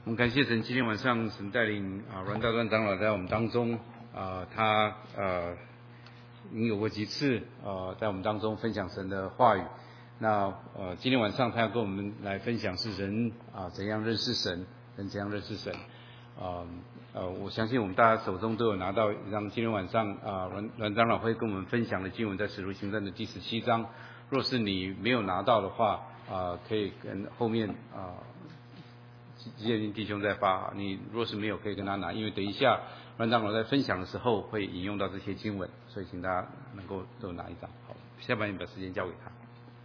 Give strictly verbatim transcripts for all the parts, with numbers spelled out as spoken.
我们感谢神，今天晚上神带领啊阮道端长老在我们当中啊，他呃已经有过几次呃在我们当中分享神的话语。那呃今天晚上他要跟我们来分享是人啊怎样认识神，人怎样认识神。呃呃，我相信我们大家手中都有拿到一张今天晚上啊阮阮长老会跟我们分享的经文，在使徒行传的第十七章。若是你没有拿到的话，啊、呃，可以跟后面啊。呃建议弟兄在发，你若是没有可以跟他拿，因为等一下阮长老在分享的时候会引用到这些经文，所以请大家能够都拿一张。好，下半年把时间交给他。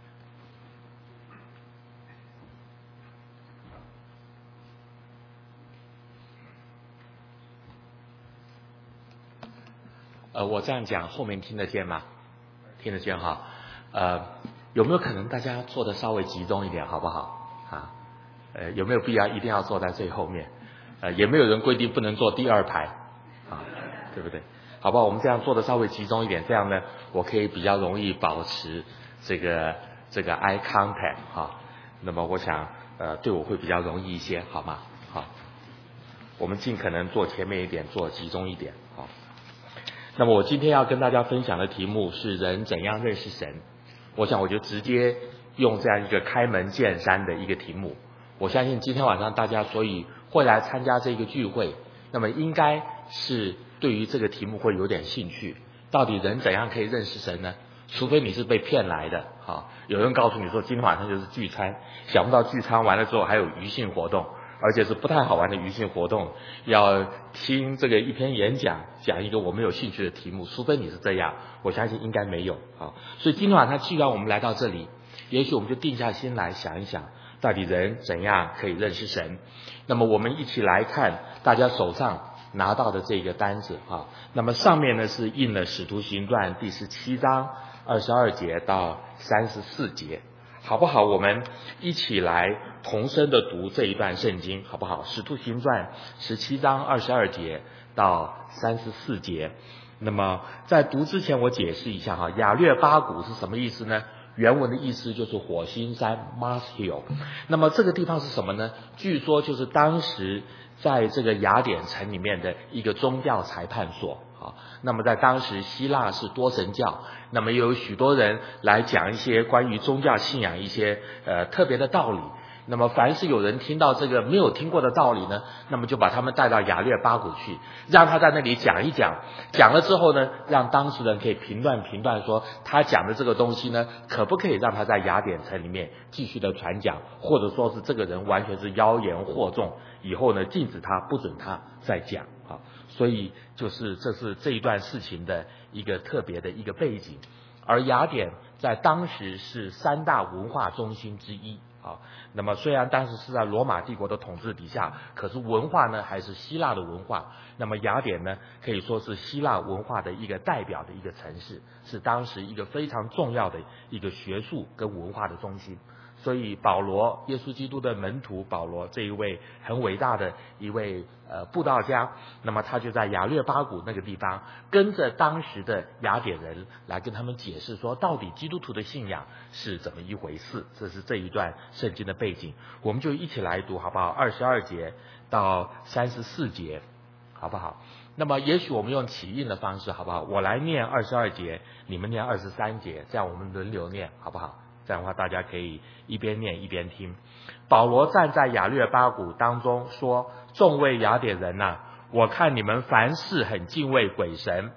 呃，我这样讲后面听得见吗？听得见哈。呃，有没有可能大家坐的稍微集中一点，好不好？啊。呃，有没有必要一定要坐在最后面？呃，也没有人规定不能坐第二排，啊，对不对？好吧，我们这样坐的稍微集中一点，这样呢，我可以比较容易保持这个这个 eye contact 哈。那么我想，呃，对我会比较容易一些，好吗？好，我们尽可能坐前面一点，坐集中一点，好。那么我今天要跟大家分享的题目是人怎样认识神。我想我就直接用这样一个开门见山的一个题目。我相信今天晚上大家所以会来参加这个聚会，那么应该是对于这个题目会有点兴趣。到底人怎样可以认识神呢？除非你是被骗来的，好，有人告诉你说今天晚上就是聚餐，想不到聚餐完了之后还有余兴活动，而且是不太好玩的余兴活动，要听这个一篇演讲，讲一个我们有兴趣的题目，除非你是这样，我相信应该没有。好，所以今天晚上既然我们来到这里，也许我们就定下心来想一想，到底人怎样可以认识神。那么我们一起来看大家手上拿到的这个单子啊，那么上面呢是印了使徒行传第十七章二十二节到三十四节，好不好？我们一起来同声的读这一段圣经，好不好？使徒行传十七章二十二节到三十四节。那么在读之前我解释一下哈，亚略巴谷是什么意思呢？原文的意思就是火星山 Mars Hill。 那么这个地方是什么呢？据说就是当时在这个雅典城里面的一个宗教裁判所。好，那么在当时希腊是多神教，那么有许多人来讲一些关于宗教信仰一些呃特别的道理。那么凡是有人听到这个没有听过的道理呢，那么就把他们带到亚略巴谷去，让他在那里讲一讲，讲了之后呢，让当事人可以评断评断说他讲的这个东西呢，可不可以让他在雅典城里面继续的传讲，或者说是这个人完全是妖言惑众，以后呢禁止他，不准他再讲啊。所以就是这是这一段事情的一个特别的一个背景。而雅典在当时是三大文化中心之一啊，那么虽然当时是在罗马帝国的统治底下，可是文化呢还是希腊的文化。那么雅典呢可以说是希腊文化的一个代表的一个城市，是当时一个非常重要的一个学术跟文化的中心。所以保罗，耶稣基督的门徒保罗这一位很伟大的一位呃布道家，那么他就在亚略巴谷那个地方，跟着当时的雅典人来跟他们解释说，到底基督徒的信仰是怎么一回事。这是这一段圣经的背景，我们就一起来读好不好？二十二节到三十四节，好不好？那么也许我们用起印的方式，好不好？我来念二十二节，你们念二十三节，这样我们轮流念，好不好？这样的话大家可以一边念一边听。保罗站在亚略巴谷当中说，众位雅典人啊，我看你们凡事很敬畏鬼神，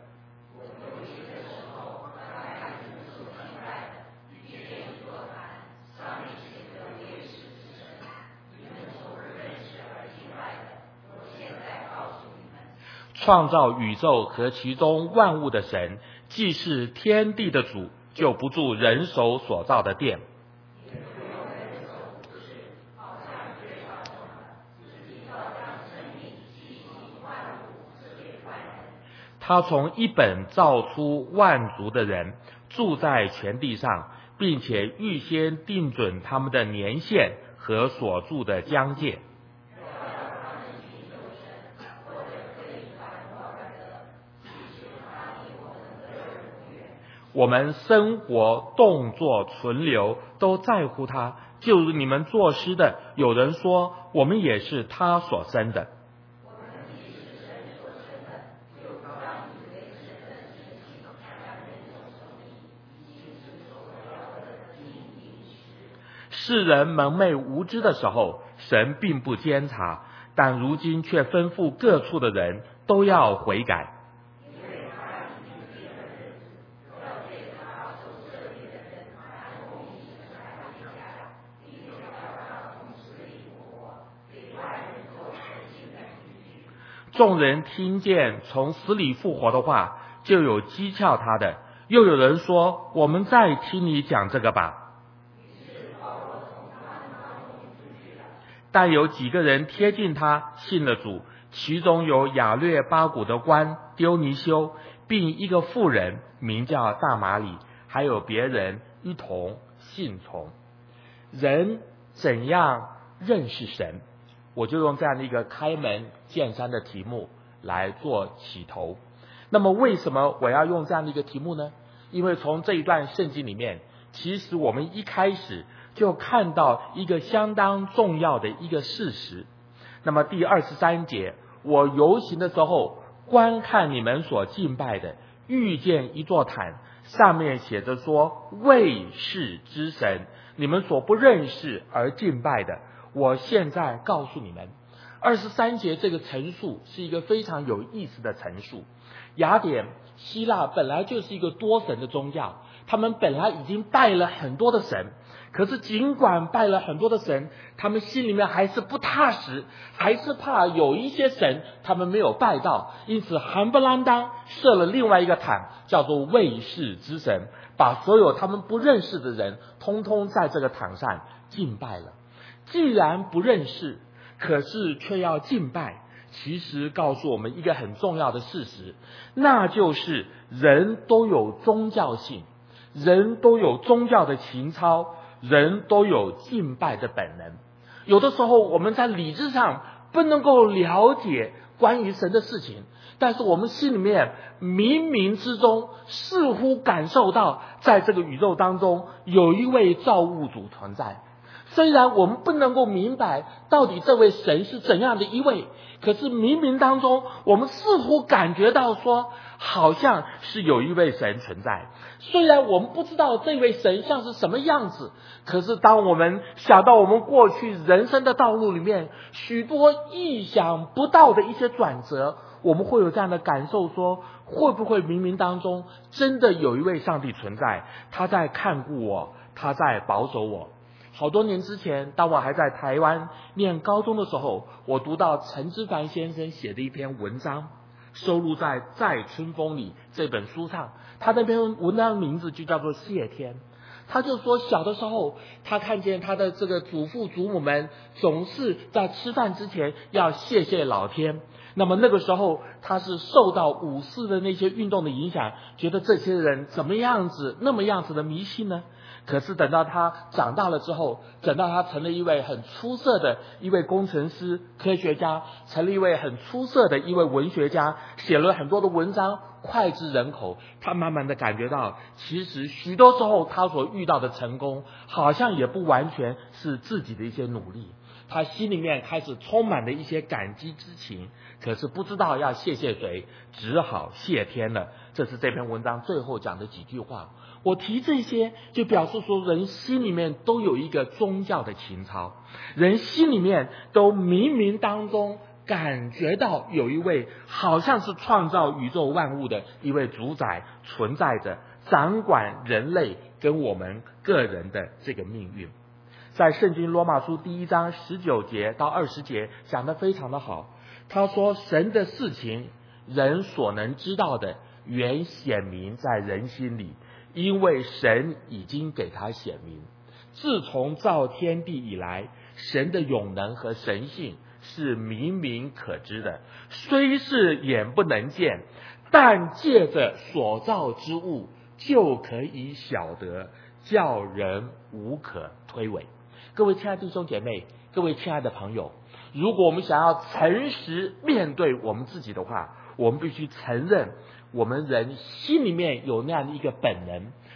创造宇宙和其中万物的神，既是天地的主，就不住人手所造的殿。他从一本造出万族的人，住在全地上，并且预先定准他们的年限和所住的疆界。我们生活、动作、存留都在乎他， 就如你们作诗的，有人说我们也是他所生的。世人蒙昧无知的时候，神并不监察，但如今却吩咐各处的人都要悔改。众人听见从死里复活的话，就有讥诮他的，又有人说，我们再听你讲这个吧。但有几个人贴近他，信了主，其中有亚略巴古的官丢尼修，并一个妇人名叫大马里，还有别人一同信从。人怎样认识神？我就用这样的一个开门见山的题目来做起头。那么为什么我要用这样的一个题目呢？因为从这一段圣经里面，其实我们一开始就看到一个相当重要的一个事实。那么第二十三节，我游行的时候，观看你们所敬拜的，遇见一座坛，上面写着说，未世之神，你们所不认识而敬拜的，我现在告诉你们。二十三节这个陈述是一个非常有意思的陈述。雅典希腊本来就是一个多神的宗教，他们本来已经拜了很多的神，可是尽管拜了很多的神，他们心里面还是不踏实，还是怕有一些神他们没有拜到，因此夯不啷当设了另外一个坛，叫做未世之神，把所有他们不认识的人通通在这个坛上敬拜了。既然不认识，可是却要敬拜，其实告诉我们一个很重要的事实，那就是人都有宗教性，人都有宗教的情操，人都有敬拜的本能。有的时候我们在理智上不能够了解关于神的事情，但是我们心里面冥冥之中似乎感受到，在这个宇宙当中有一位造物主存在。虽然我们不能够明白到底这位神是怎样的一位，可是冥冥当中我们似乎感觉到说，好像是有一位神存在。虽然我们不知道这位神像是什么样子，可是当我们想到我们过去人生的道路里面许多意想不到的一些转折，我们会有这样的感受，说会不会冥冥当中真的有一位上帝存在，他在看顾我，他在保守我。好多年之前，当我还在台湾念高中的时候，我读到陈之凡先生写的一篇文章，收录在《在春风里》这本书上。他那篇文章名字就叫做谢天。他就说，小的时候他看见他的这个祖父祖母们总是在吃饭之前要谢谢老天。那么那个时候他是受到五四的那些运动的影响，觉得这些人怎么样子那么样子的迷信呢？可是等到他长大了之后，等到他成了一位很出色的一位工程师、科学家，成了一位很出色的一位文学家，写了很多的文章，脍炙人口。他慢慢的感觉到，其实许多时候他所遇到的成功，好像也不完全是自己的一些努力。他心里面开始充满了一些感激之情，可是不知道要谢谢谁，只好谢天了。这是这篇文章最后讲的几句话。我提这些就表示说，人心里面都有一个宗教的情操，人心里面都冥冥当中感觉到有一位好像是创造宇宙万物的一位主宰存在着，掌管人类跟我们个人的这个命运。在圣经罗马书第一章十九节到二十节讲得非常的好。他说，神的事情人所能知道的原显明在人心里，因为神已经给他显明。自从造天地以来，神的永能和神性是明明可知的，虽是眼不能见，但借着所造之物就可以晓得，叫人无可推诿。各位亲爱的弟兄姐妹，各位亲爱的朋友，如果我们想要诚实面对我们自己的话，我们必须承认我们人心里面有那样的一个本能，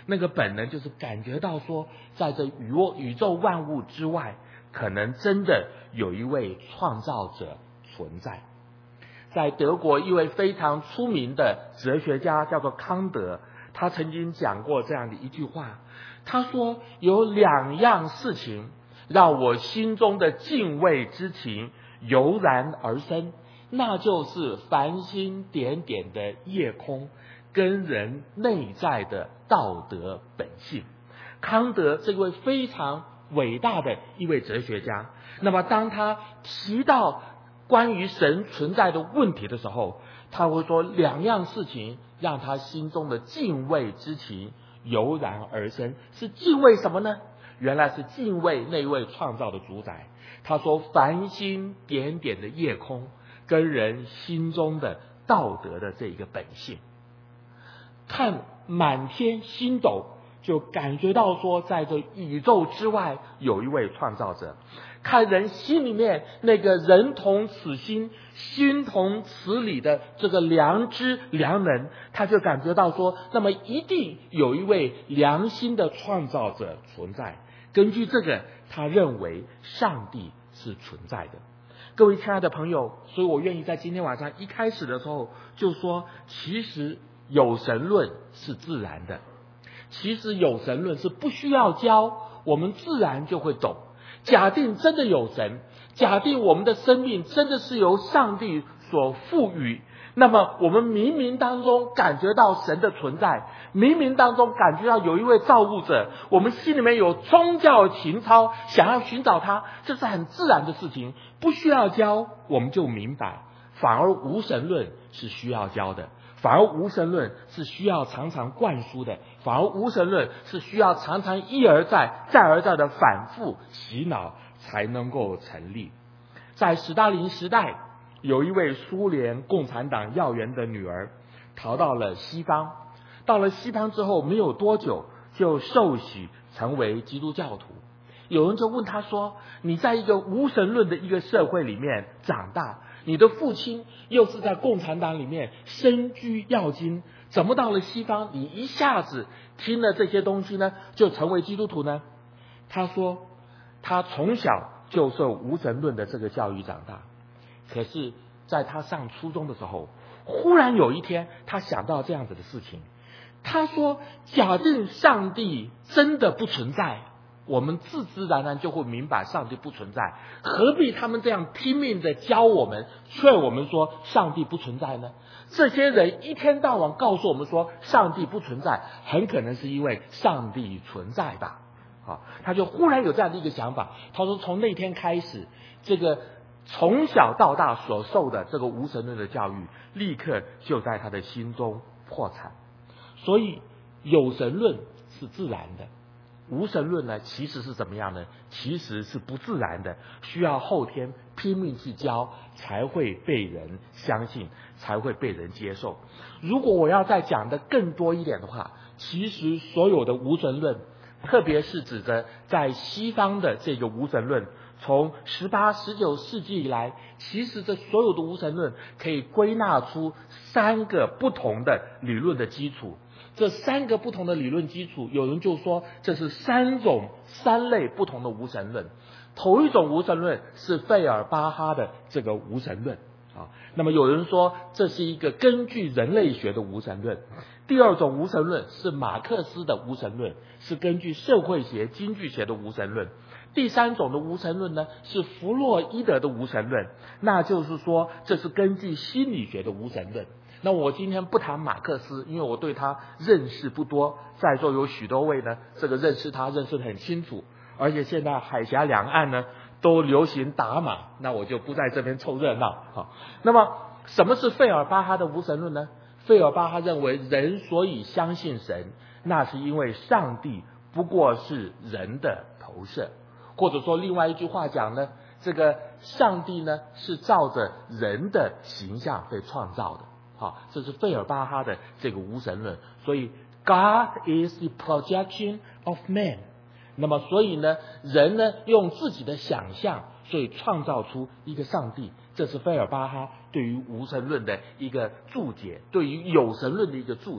那个本能就是感觉到说，在这宇宙宇宙万物之外，可能真的有一位创造者存在。在德国一位非常出名的哲学家叫做康德，他曾经讲过这样的一句话，他说有两样事情让我心中的敬畏之情油然而生，那就是繁星点点的夜空跟人内在的道德本性。康德这位非常伟大的一位哲学家，那么当他提到关于神存在的问题的时候，他会说两样事情让他心中的敬畏之情油然而生。是敬畏什么呢？原来是敬畏那位创造的主宰。他说繁星点点的夜空跟人心中的道德的这一个本性。看满天星斗，就感觉到说在这宇宙之外有一位创造者。看人心里面那个人同此心，心同此理的这个良知良能，他就感觉到说，那么一定有一位良心的创造者存在。根据这个，他认为上帝是存在的。各位亲爱的朋友，所以我愿意在今天晚上一开始的时候就说，其实有神论是自然的，其实有神论是不需要教，我们自然就会懂。假定真的有神，假定我们的生命真的是由上帝所赋予，那么我们冥冥当中感觉到神的存在，冥冥当中感觉到有一位造物者，我们心里面有宗教情操，想要寻找他，这是很自然的事情，不需要教我们就明白。反而无神论是需要教的，反而无神论是需要常常灌输的，反而无神论是需要常常一而再再而再的反复洗脑才能够成立。在史大林时代，有一位苏联共产党要员的女儿逃到了西方，到了西方之后没有多久就受洗成为基督教徒。有人就问他说，你在一个无神论的一个社会里面长大，你的父亲又是在共产党里面身居要津，怎么到了西方你一下子听了这些东西呢就成为基督徒呢？他说他从小就受无神论的这个教育长大，可是在他上初中的时候，忽然有一天他想到这样子的事情。他说假定上帝真的不存在，我们自自然然就会明白上帝不存在，何必他们这样拼命的教我们劝我们说上帝不存在呢？这些人一天到晚告诉我们说上帝不存在，很可能是因为上帝存在吧。好，他就忽然有这样的一个想法。他说从那天开始，这个从小到大所受的这个无神论的教育立刻就在他的心中破产。所以有神论是自然的，无神论呢其实是怎么样呢？其实是不自然的，需要后天拼命去教才会被人相信，才会被人接受。如果我要再讲的更多一点的话，其实所有的无神论，特别是指着在西方的这个无神论，从十八、十九世纪以来，其实这所有的无神论可以归纳出三个不同的理论的基础。这三个不同的理论基础，有人就说这是三种三类不同的无神论。头一种无神论是费尔巴哈的这个无神论啊，那么有人说这是一个根据人类学的无神论。第二种无神论是马克思的无神论，是根据社会学、经济学的无神论。第三种的无神论呢，是弗洛伊德的无神论，那就是说这是根据心理学的无神论。那我今天不谈马克思，因为我对他认识不多，在座有许多位呢，这个认识他认识得很清楚，而且现在海峡两岸呢都流行打马，那我就不在这边凑热闹。好，那么什么是费尔巴哈的无神论呢？费尔巴哈认为人所以相信神，那是因为上帝不过是人的投射，或者说另外一句话讲呢，这个上帝呢是照着人的形象被创造的。好，这是费尔巴哈的这个无神论。所以 God is the projection of man。 那么所以呢，人呢用自己的想象，所以创造出一个上帝。这是费尔巴哈对于无神论的一个注解，对于有神论的一个注解。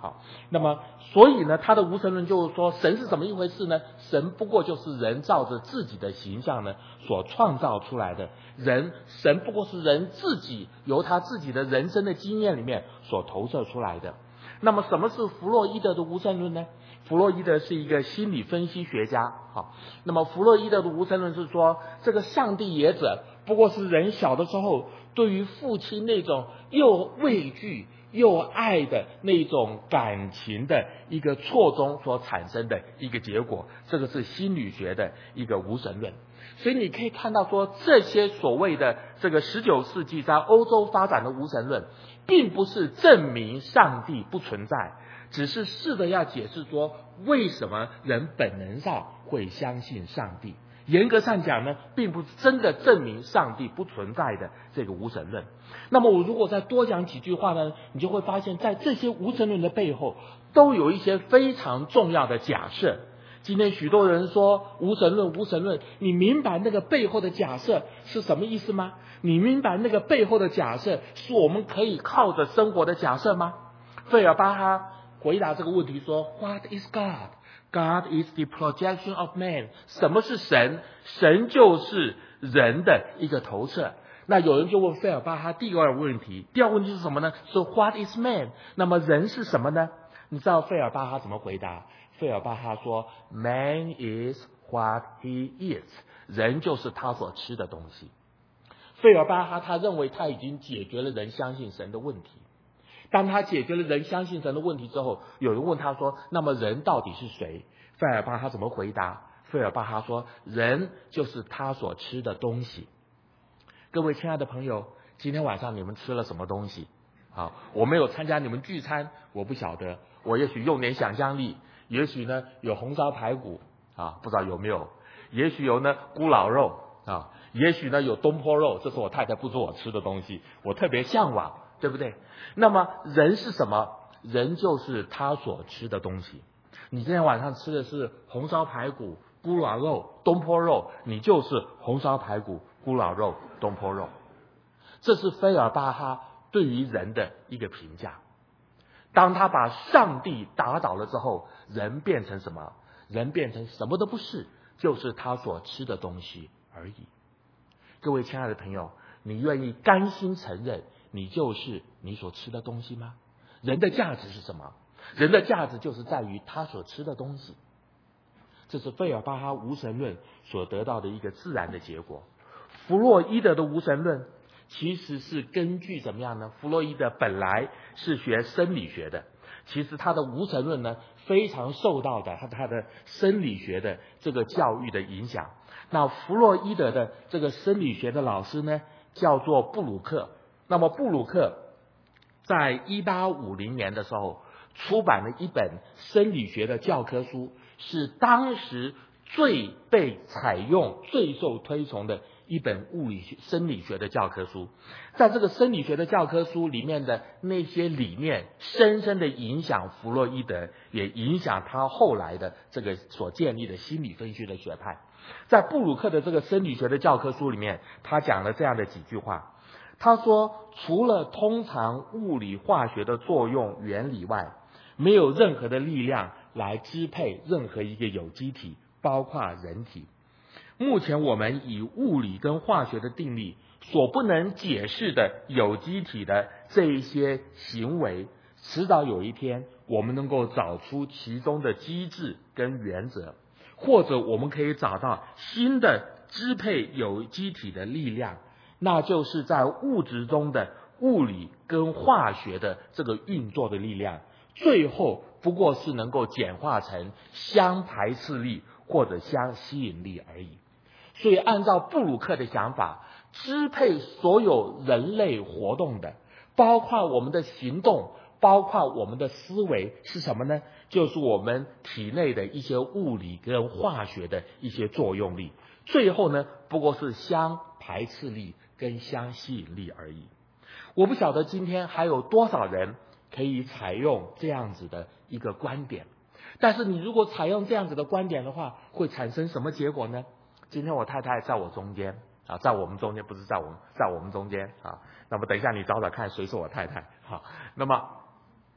好，那么所以呢，他的无神论就是说，神是怎么一回事呢？神不过就是人照着自己的形象呢所创造出来的人，神不过是人自己由他自己的人生的经验里面所投射出来的。那么什么是弗洛伊德的无神论呢？弗洛伊德是一个心理分析学家，好，那么弗洛伊德的无神论是说，这个上帝也者不过是人小的时候对于父亲那种又畏惧又爱的那种感情的一个错综所产生的一个结果，这个是心理学的一个无神论。所以你可以看到说，这些所谓的这个十九世纪在欧洲发展的无神论，并不是证明上帝不存在，只是试着要解释说，为什么人本能上会相信上帝。严格上讲呢，并不是真的证明上帝不存在的这个无神论。那么我如果再多讲几句话呢，你就会发现在这些无神论的背后，都有一些非常重要的假设。今天许多人说无神论无神论，你明白那个背后的假设是什么意思吗？你明白那个背后的假设是我们可以靠着生活的假设吗？费尔巴哈回答这个问题说 What is God? God is the projection of man. 什么是神？神就是人的一个投射。那有人就问费尔巴哈第二个问题，第二个问题是什么呢？说 What is man? 那么人是什么呢？你知道费尔巴哈怎么回答？费尔巴哈说 Man is what he is. 人就是他所吃的东西。费尔巴哈他认为他已经解决了人相信神的问题。当他解决了人相信神的问题之后，有人问他说，那么人到底是谁？费尔巴哈怎么回答？费尔巴哈说，人就是他所吃的东西。各位亲爱的朋友，今天晚上你们吃了什么东西？好，我没有参加你们聚餐，我不晓得，我也许用点想象力，也许呢有红烧排骨啊，不知道有没有，也许有呢咕老肉啊，也许呢有东坡肉，这是我太太不准我吃的东西，我特别向往，对不对？那么人是什么？人就是他所吃的东西。你今天晚上吃的是红烧排骨、咕老肉、东坡肉，你就是红烧排骨、咕老肉、东坡肉。这是菲尔巴哈对于人的一个评价。当他把上帝打倒了之后，人变成什么？人变成什么都不是，就是他所吃的东西而已。各位亲爱的朋友，你愿意甘心承认你就是你所吃的东西吗？人的价值是什么？人的价值就是在于他所吃的东西。这是费尔巴哈无神论所得到的一个自然的结果。弗洛伊德的无神论其实是根据怎么样呢？弗洛伊德本来是学生理学的，其实他的无神论呢非常受到的他他的生理学的这个教育的影响。那弗洛伊德的这个生理学的老师呢叫做布鲁克。那么布鲁克在一八五零年的时候出版了一本生理学的教科书，是当时最被采用、最受推崇的一本物理学、生理学的教科书。在这个生理学的教科书里面的那些理念，深深的影响弗洛伊德，也影响他后来的这个所建立的心理分析的学派。在布鲁克的这个生理学的教科书里面，他讲了这样的几句话。他说，除了通常物理化学的作用原理外，没有任何的力量来支配任何一个有机体，包括人体。目前我们以物理跟化学的定律所不能解释的有机体的这一些行为，迟早有一天我们能够找出其中的机制跟原则，或者我们可以找到新的支配有机体的力量，那就是在物质中的物理跟化学的这个运作的力量，最后不过是能够简化成相排斥力或者相吸引力而已。所以按照布鲁克的想法，支配所有人类活动的，包括我们的行动，包括我们的思维是什么呢？就是我们体内的一些物理跟化学的一些作用力，最后呢不过是相排斥力跟相吸引力而已。我不晓得今天还有多少人可以采用这样子的一个观点，但是你如果采用这样子的观点的话，会产生什么结果呢？今天我太太在我中间啊，在我们中间，不是在我们在我们中间啊。那么等一下你找找看谁是我太太。好，那么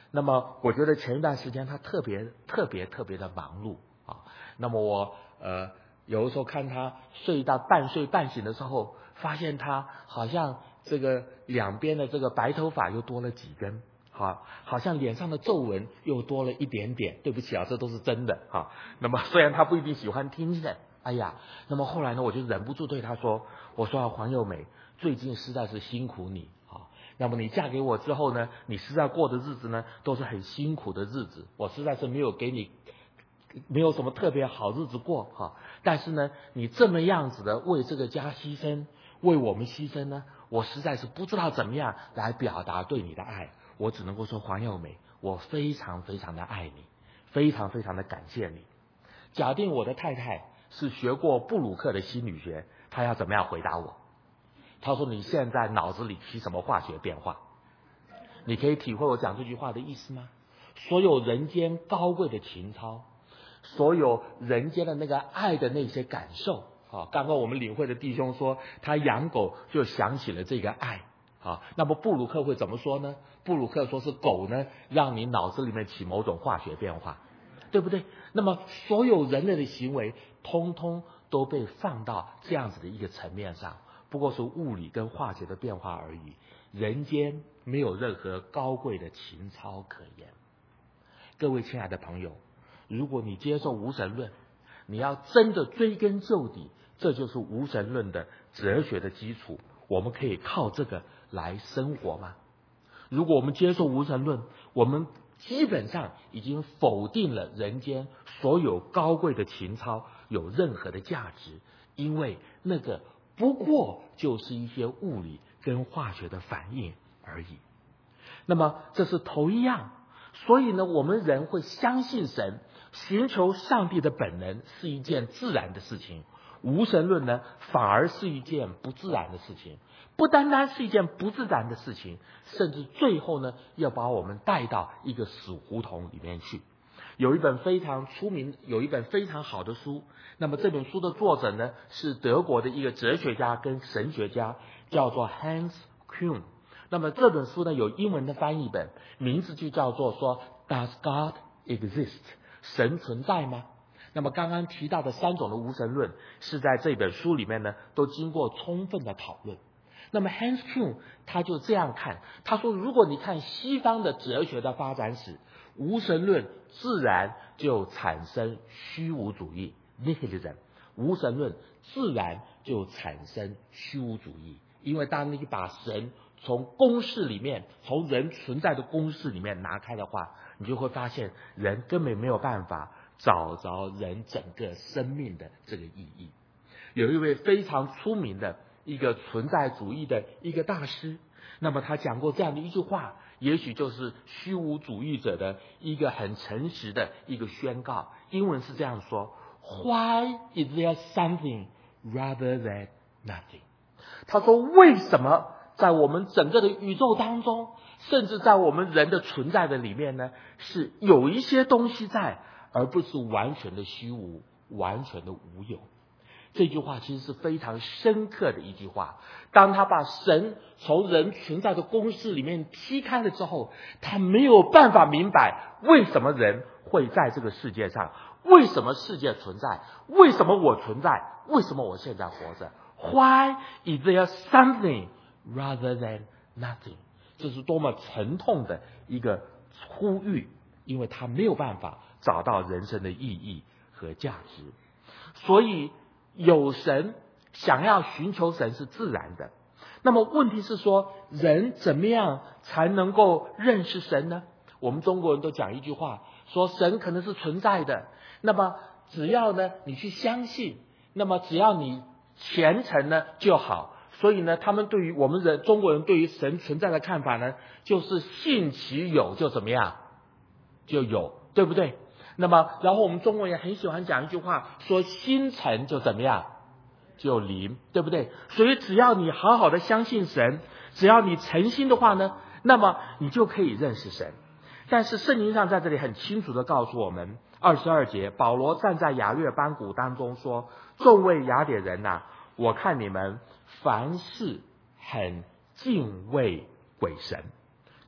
那么我觉得前一段时间他特别特别特别的忙碌啊。那么我呃有的时候看他睡到半睡半醒的时候，发现他好像这个两边的这个白头发又多了几根，好，好像脸上的皱纹又多了一点点。对不起啊，这都是真的哈。那么虽然他不一定喜欢听的，哎呀，那么后来呢，我就忍不住对他说，我说啊，黄幼美，最近实在是辛苦你啊。那么你嫁给我之后呢，你实在过的日子呢，都是很辛苦的日子，我实在是没有给你没有什么特别好日子过哈。但是呢，你这么样子的为这个家牺牲，为我们牺牲呢，我实在是不知道怎么样来表达对你的爱。我只能够说，黄幼美，我非常非常的爱你，非常非常的感谢你。假定我的太太是学过布鲁克的心理学，她要怎么样回答我？她说，你现在脑子里起什么化学变化？你可以体会我讲这句话的意思吗？所有人间高贵的情操，所有人间的那个爱的那些感受啊，刚刚我们领会的弟兄说，他养狗就想起了这个爱啊。那么布鲁克会怎么说呢？布鲁克说是狗呢，让你脑子里面起某种化学变化，对不对？那么所有人类的行为，通通都被放到这样子的一个层面上，不过是物理跟化学的变化而已。人间没有任何高贵的情操可言。各位亲爱的朋友，如果你接受无神论，你要真的追根究底，这就是无神论的哲学的基础。我们可以靠这个来生活吗？如果我们接受无神论，我们基本上已经否定了人间所有高贵的情操有任何的价值，因为那个不过就是一些物理跟化学的反应而已。那么这是头一样。所以呢，我们人会相信神，寻求上帝的本能是一件自然的事情。无神论呢，反而是一件不自然的事情。不单单是一件不自然的事情，甚至最后呢，要把我们带到一个死胡同里面去。有一本非常出名，有一本非常好的书。那么这本书的作者呢，是德国的一个哲学家跟神学家，叫做 Hans Kuhn。那么这本书呢，有英文的翻译本，名字就叫做说 Does God exist？ 神存在吗？那么刚刚提到的三种的无神论，是在这本书里面呢，都经过充分的讨论。那么 Hans Kuhn 他就这样看，他说，如果你看西方的哲学的发展史，无神论自然就产生虚无主义 nihilism， 无神论自然就产生虚无主义。因为当你把神从公式里面，从人存在的公式里面拿开的话，你就会发现人根本没有办法找着人整个生命的这个意义。有一位非常出名的一个存在主义的一个大师，那么他讲过这样的一句话，也许就是虚无主义者的一个很诚实的一个宣告。英文是这样说 Why is there something rather than nothing？ 他说，为什么在我们整个的宇宙当中，甚至在我们人的存在的里面呢，是有一些东西在，而不是完全的虚无，完全的无有。这句话其实是非常深刻的一句话。当他把神从人存在的公式里面踢开了之后，他没有办法明白为什么人会在这个世界上，为什么世界存在，为什么我存在，为什么我现在活着。Why is there something rather than nothing？ 这是多么沉痛的一个呼吁，因为他没有办法找到人生的意义和价值。所以有神，想要寻求神是自然的。那么问题是说，人怎么样才能够认识神呢？我们中国人都讲一句话，说神可能是存在的，那么只要呢你去相信，那么只要你虔诚呢就好。所以呢，他们对于我们人中国人对于神存在的看法呢，就是信其有就怎么样就有，对不对？那么然后我们中国人很喜欢讲一句话，说心诚就怎么样就灵，对不对？所以只要你好好的相信神，只要你诚心的话呢，那么你就可以认识神。但是圣经上在这里很清楚的告诉我们，二十二节，保罗站在雅略班谷当中说，众位雅典人啊，我看你们凡事很敬畏鬼神。可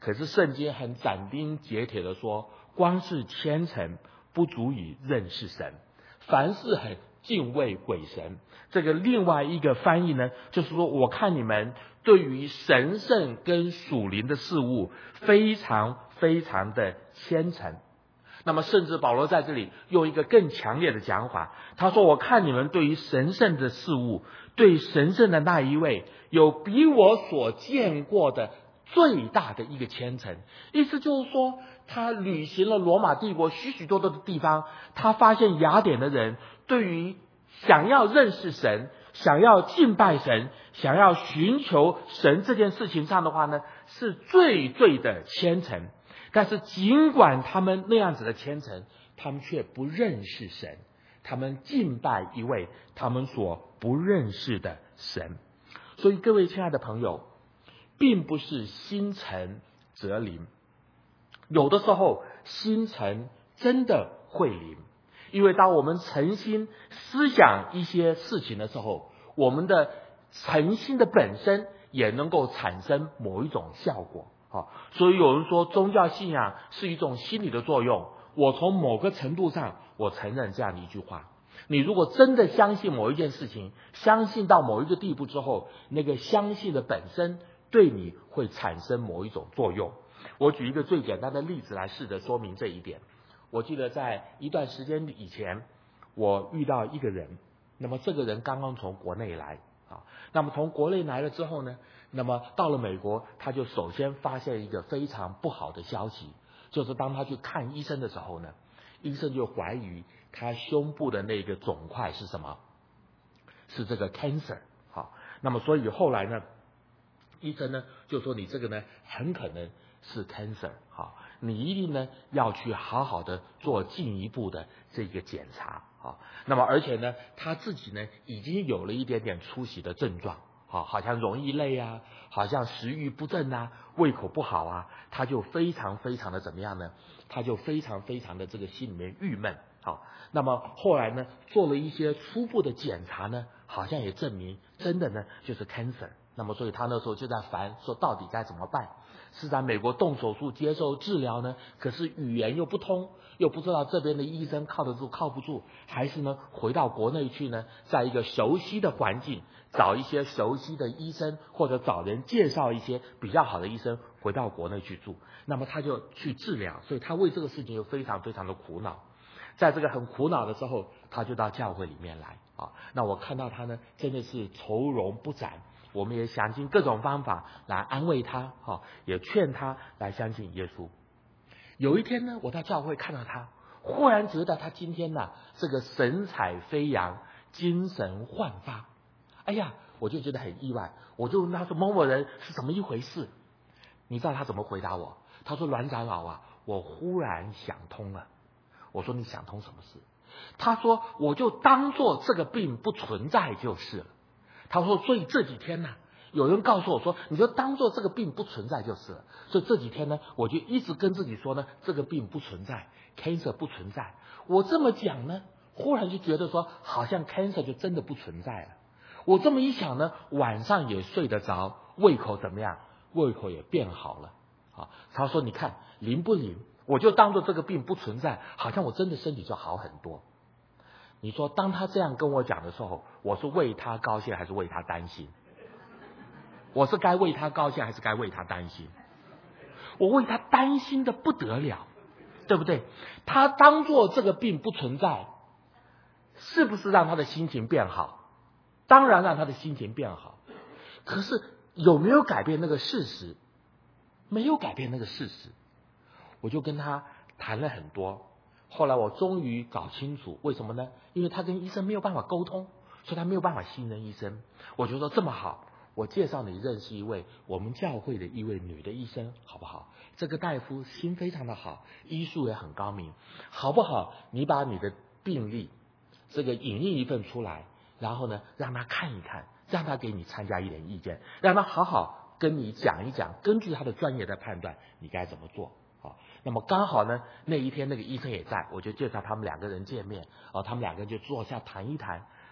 可是圣经很斩钉截铁的说，光是虔诚不足以认识神，凡是很敬畏鬼神。这个另外一个翻译呢，就是说我看你们对于神圣跟属灵的事物非常非常的虔诚。那么甚至保罗在这里用一个更强烈的讲法，他说我看你们对于神圣的事物，对神圣的那一位有比我所见过的最大的一个虔诚。意思就是说，他旅行了罗马帝国许许多多的地方，他发现雅典的人对于想要认识神，想要敬拜神，想要寻求神这件事情上的话呢，是最最的虔诚。但是尽管他们那样子的虔诚，他们却不认识神，他们敬拜一位他们所不认识的神。所以各位亲爱的朋友，并不是心诚则灵，有的时候心诚真的会灵，因为当我们诚心思想一些事情的时候，我们的诚心的本身也能够产生某一种效果。好，所以有人说宗教信仰是一种心理的作用，我从某个程度上我承认这样的一句话。你如果真的相信某一件事情，相信到某一个地步之后，那个相信的本身对你会产生某一种作用。我举一个最简单的例子来试着说明这一点。我记得在一段时间以前，我遇到一个人，那么这个人刚刚从国内来啊，那么从国内来了之后呢，那么到了美国，他就首先发现一个非常不好的消息，就是当他去看医生的时候呢，医生就怀疑他胸部的那个肿块是什么？是这个 cancer。好，那么所以后来呢，医生呢就说你这个呢很可能是 cancer。好，你一定呢要去好好的做进一步的这个检查。好，那么而且呢他自己呢已经有了一点点出血的症状。好，好像容易累啊，好像食欲不振啊，胃口不好啊，他就非常非常的怎么样呢？他就非常非常的这个心里面郁闷。好，那么后来呢，做了一些初步的检查呢，好像也证明真的呢就是 cancer。那么所以他那时候就在烦，说到底该怎么办？是在美国动手术接受治疗呢？可是语言又不通，又不知道这边的医生靠得住靠不住，还是呢回到国内去呢，在一个熟悉的环境，找一些熟悉的医生，或者找人介绍一些比较好的医生回到国内去住。那么他就去治疗，所以他为这个事情又非常非常的苦恼。在这个很苦恼的时候，他就到教会里面来啊。那我看到他呢，真的是愁容不展。我们也想尽各种方法来安慰他，哈，也劝他来相信耶稣。有一天呢，我到教会看到他，忽然觉得他今天呢，这个神采飞扬，精神焕发。哎呀，我就觉得很意外，我就问他说：“某某人是怎么一回事？”你知道他怎么回答我？他说：“阮长老啊，我忽然想通了。”我说：“你想通什么事？”他说：“我就当做这个病不存在就是了。”他说：“所以这几天呢，有人告诉我说，你就当做这个病不存在就是了。所以这几天呢，我就一直跟自己说呢，这个病不存在 ，cancer 不存在。我这么讲呢，忽然就觉得说，好像 cancer 就真的不存在了。我这么一想呢，晚上也睡得着，胃口怎么样？胃口也变好了。啊，他说：你看灵不灵？我就当做这个病不存在，好像我真的身体就好很多。”你说当他这样跟我讲的时候，我是为他高兴还是为他担心？我是该为他高兴还是该为他担心？我为他担心的不得了，对不对？他当作这个病不存在，是不是让他的心情变好？当然让他的心情变好。可是有没有改变那个事实？没有改变那个事实。我就跟他谈了很多。后来我终于搞清楚为什么呢？因为他跟医生没有办法沟通，所以他没有办法信任医生。我就说这么好，我介绍你认识一位我们教会的一位女的医生，好不好？这个大夫心非常的好，医术也很高明，好不好？你把你的病历这个影印一份出来，然后呢让他看一看，让他给你参加一点意见，让他好好跟你讲一讲，根据他的专业的判断，你该怎么做。好，那么刚好呢，那一天那个医生也在，我就介绍他们两个人见面，哦，他们两个人就坐下谈一谈，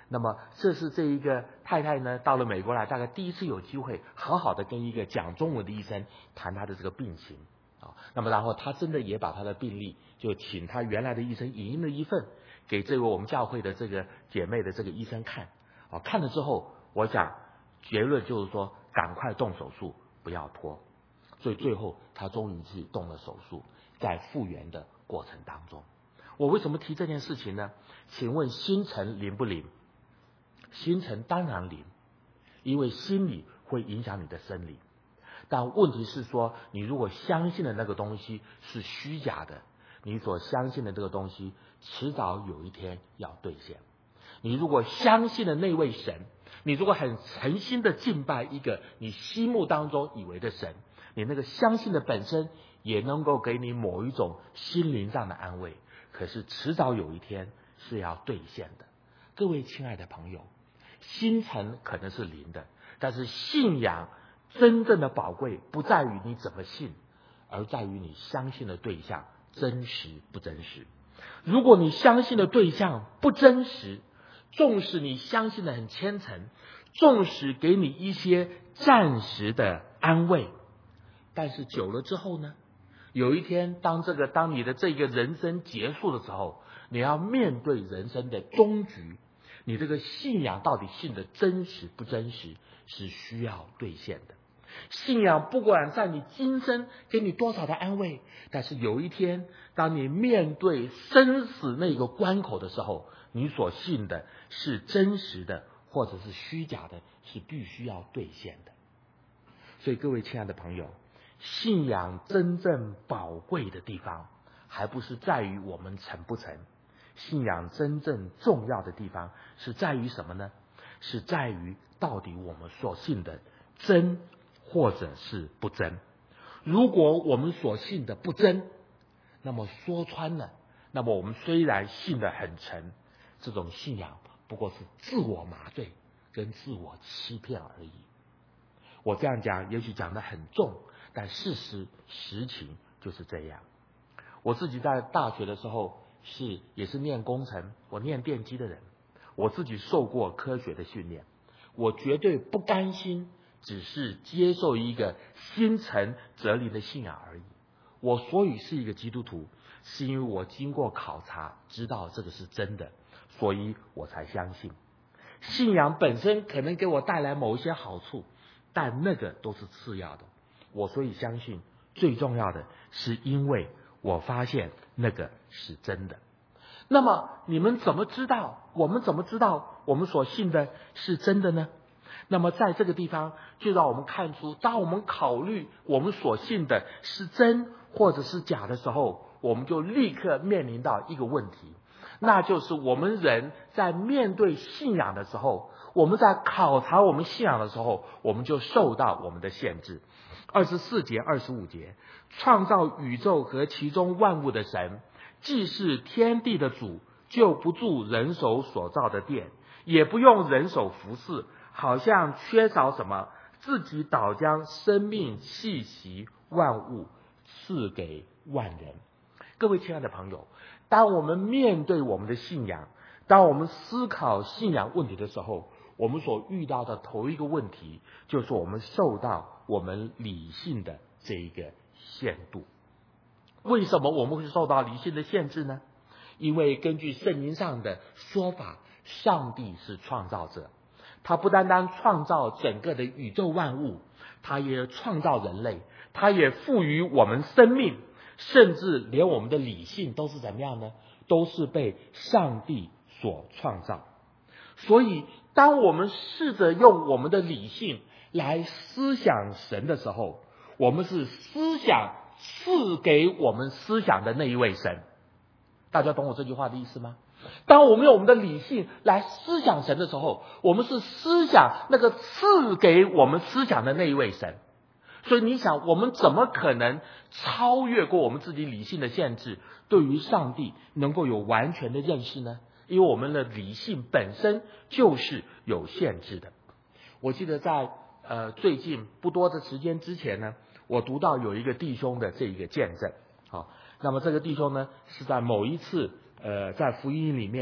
那么这是这一个太太呢，到了美国来，大概第一次有机会好好的跟一个讲中文的医生谈她的这个病情啊。那么然后她真的也把她的病历就请她原来的医生影印了一份给这位我们教会的这个姐妹的这个医生看啊。看了之后，我想结论就是说赶快动手术，不要拖。所以最后她终于去动了手术，在复原的过程当中。我为什么提这件事情呢？请问新陈灵不灵？新陈当然灵，因为心理会影响你的生理。但问题是说，你如果相信的那个东西是虚假的，你所相信的这个东西迟早有一天要兑现。你如果相信的那位神，你如果很诚心的敬拜一个你心目当中以为的神，你那个相信的本身也能够给你某一种心灵上的安慰，可是迟早有一天是要兑现的。各位亲爱的朋友，心诚可能是灵的，但是信仰真正的宝贵不在于你怎么信，而在于你相信的对象真实不真实。如果你相信的对象不真实，纵使你相信的很虔诚，纵使给你一些暂时的安慰，但是久了之后呢，有一天当这个当你的这个人生结束的时候，你要面对人生的终局，你这个信仰到底信的真实不真实，是需要兑现的。信仰不管在你今生给你多少的安慰，但是有一天当你面对生死那个关口的时候，你所信的是真实的或者是虚假的，是必须要兑现的。所以各位亲爱的朋友，信仰真正宝贵的地方还不是在于我们诚不诚，信仰真正重要的地方是在于什么呢？是在于到底我们所信的真或者是不真。如果我们所信的不真，那么说穿了，那么我们虽然信得很诚，这种信仰不过是自我麻醉跟自我欺骗而已。我这样讲也许讲得很重，但事实实情就是这样。我自己在大学的时候是也是念工程，我念电机的人，我自己受过科学的训练，我绝对不甘心只是接受一个心诚则灵的信仰而已。我所以是一个基督徒，是因为我经过考察知道这个是真的，所以我才相信。信仰本身可能给我带来某一些好处，但那个都是次要的。我所以相信最重要的是因为我发现那个是真的。那么你们怎么知道，我们怎么知道我们所信的是真的呢？那么在这个地方就让我们看出，当我们考虑我们所信的是真或者是假的时候，我们就立刻面临到一个问题，那就是我们人在面对信仰的时候，我们在考察我们信仰的时候，我们就受到我们的限制。二十四节二十五节，创造宇宙和其中万物的神，既是天地的主，就不住人手所造的殿，也不用人手服侍，好像缺少什么，自己倒将生命气息万物赐给万人。各位亲爱的朋友，当我们面对我们的信仰，当我们思考信仰问题的时候，我们所遇到的头一个问题就是我们受到我们理性的这一个限度。为什么我们会受到理性的限制呢？因为根据圣经上的说法，上帝是创造者，他不单单创造整个的宇宙万物，他也创造人类，他也赋予我们生命，甚至连我们的理性都是怎么样呢？都是被上帝所创造。所以当我们试着用我们的理性来思想神的时候，我们是思想赐给我们思想的那一位神。大家懂我这句话的意思吗？当我们用我们的理性来思想神的时候，我们是思想那个赐给我们思想的那一位神。所以你想，我们怎么可能超越过我们自己理性的限制，对于上帝能够有完全的认识呢？因为我们的理性本身就是有限制的。我记得在呃最近不多的时间之前呢，我读到有一个弟兄的这一个见证。好，那么这个弟兄呢是在某一次呃在福音里面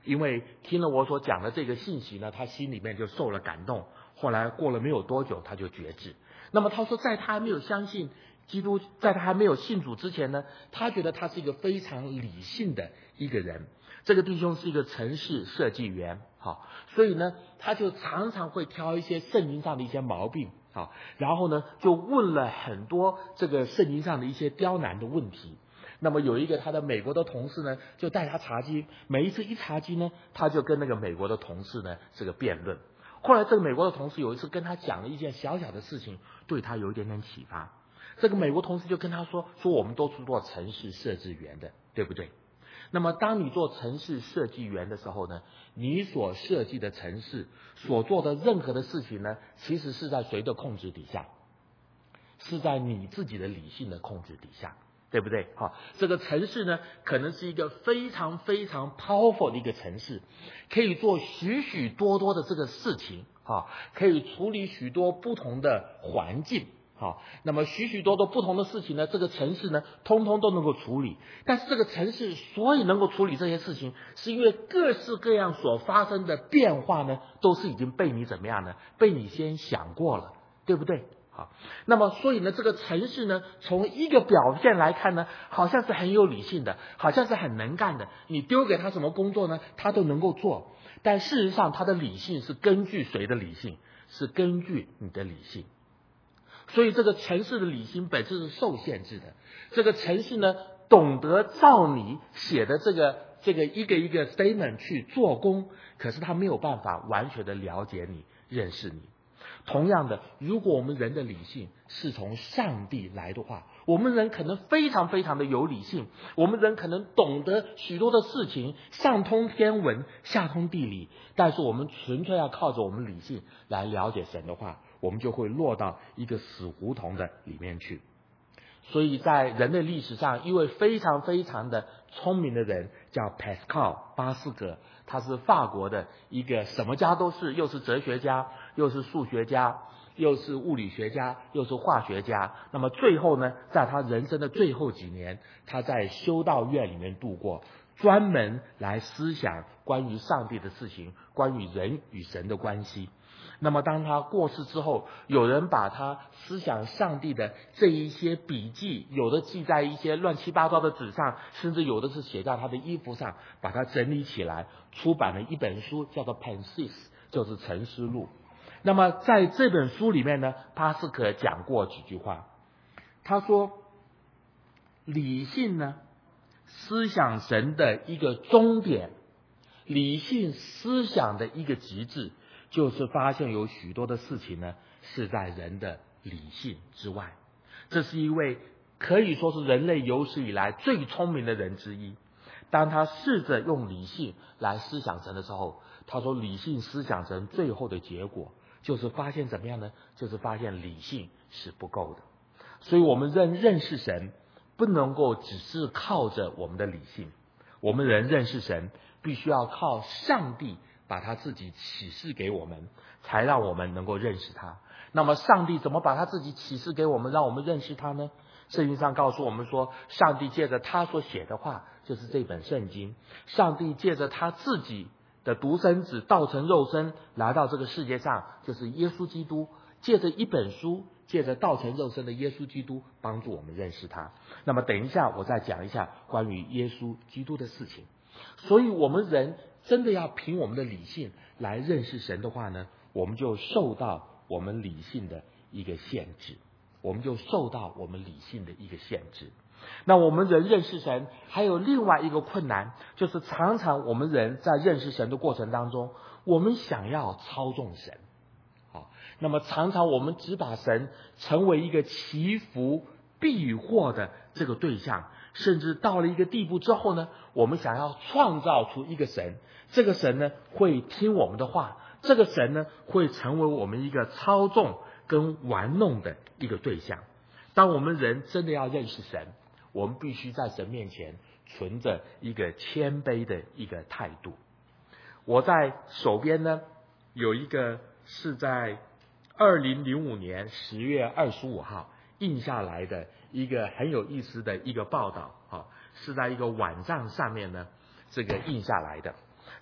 因为听了我所讲的这个信息呢，他心里面就受了感动。后来过了没有多久，他就决志。那么他说，在他还没有相信基督，在他还没有信主之前呢，他觉得他是一个非常理性的一个人。这个弟兄是一个城市设计员，好，所以呢，他就常常会挑一些圣经上的一些毛病，好，然后呢，就问了很多这个圣经上的一些刁难的问题。那么有一个他的美国的同事呢，就带他查经，每一次一查经呢，他就跟那个美国的同事呢这个辩论。后来这个美国的同事有一次跟他讲了一件小小的事情，对他有一点点启发。这个美国同事就跟他说，说我们都是做城市设计员的，对不对？那么当你做城市设计员的时候呢，你所设计的城市所做的任何的事情呢，其实是在谁的控制底下？是在你自己的理性的控制底下，对不对？好，这个城市呢，可能是一个非常非常 powerful 的一个城市，可以做许许多多的这个事情，啊，可以处理许多不同的环境。好，那么许许多多不同的事情呢，这个城市呢，通通都能够处理。但是这个城市所以能够处理这些事情，是因为各式各样所发生的变化呢，都是已经被你怎么样呢？被你先想过了，对不对？好，那么所以呢，这个城市呢，从一个表现来看呢，好像是很有理性的，好像是很能干的。你丢给他什么工作呢，他都能够做。但事实上，他的理性是根据谁的理性？是根据你的理性。所以这个城市的理性本质是受限制的。这个城市呢，懂得照你写的这个这个一个一个 statement 去做工，可是他没有办法完全的了解你、认识你。同样的，如果我们人的理性是从上帝来的话，我们人可能非常非常的有理性，我们人可能懂得许多的事情，上通天文，下通地理，但是我们纯粹要靠着我们理性来了解神的话，我们就会落到一个死胡同的里面去。所以在人类历史上，一位非常非常的聪明的人叫 Pascal 巴斯格，他是法国的一个什么家都是，又是哲学家，又是数学家，又是物理学家，又是化学家。那么最后呢，在他人生的最后几年，他在修道院里面度过，专门来思想关于上帝的事情，关于人与神的关系。那么当他过世之后，有人把他思想上帝的这一些笔记，有的记在一些乱七八糟的纸上，甚至有的是写在他的衣服上，把它整理起来，出版了一本书，叫做 Pensives， 就是沉思录。那么在这本书里面呢，巴斯克讲过几句话。他说，理性呢，思想神的一个终点，理性思想的一个极致，就是发现有许多的事情呢，是在人的理性之外。这是一位可以说是人类有史以来最聪明的人之一。当他试着用理性来思想神的时候，他说理性思想神最后的结果就是发现怎么样呢？就是发现理性是不够的。所以我们认认识神不能够只是靠着我们的理性，我们人认识神必须要靠上帝把他自己启示给我们，才让我们能够认识他。那么上帝怎么把他自己启示给我们，让我们认识他呢？圣经上告诉我们说，上帝借着他所写的话，就是这本圣经。上帝借着他自己的独生子道成肉身来到这个世界上，就是耶稣基督，借着一本书，借着道成肉身的耶稣基督帮助我们认识他。那么等一下我再讲一下关于耶稣基督的事情。所以我们人真的要凭我们的理性来认识神的话呢，我们就受到我们理性的一个限制，我们就受到我们理性的一个限制。那我们人认识神还有另外一个困难，就是常常我们人在认识神的过程当中，我们想要操纵神。好，那么常常我们只把神成为一个祈福避祸的这个对象，甚至到了一个地步之后呢，我们想要创造出一个神，这个神呢会听我们的话，这个神呢会成为我们一个操纵跟玩弄的一个对象。当我们人真的要认识神，我们必须在神面前存着一个谦卑的一个态度。我在手边呢有一个是在二零零五年十月二十五号印下来的一个很有意思的一个报道，是在一个网站上面呢这个印下来的。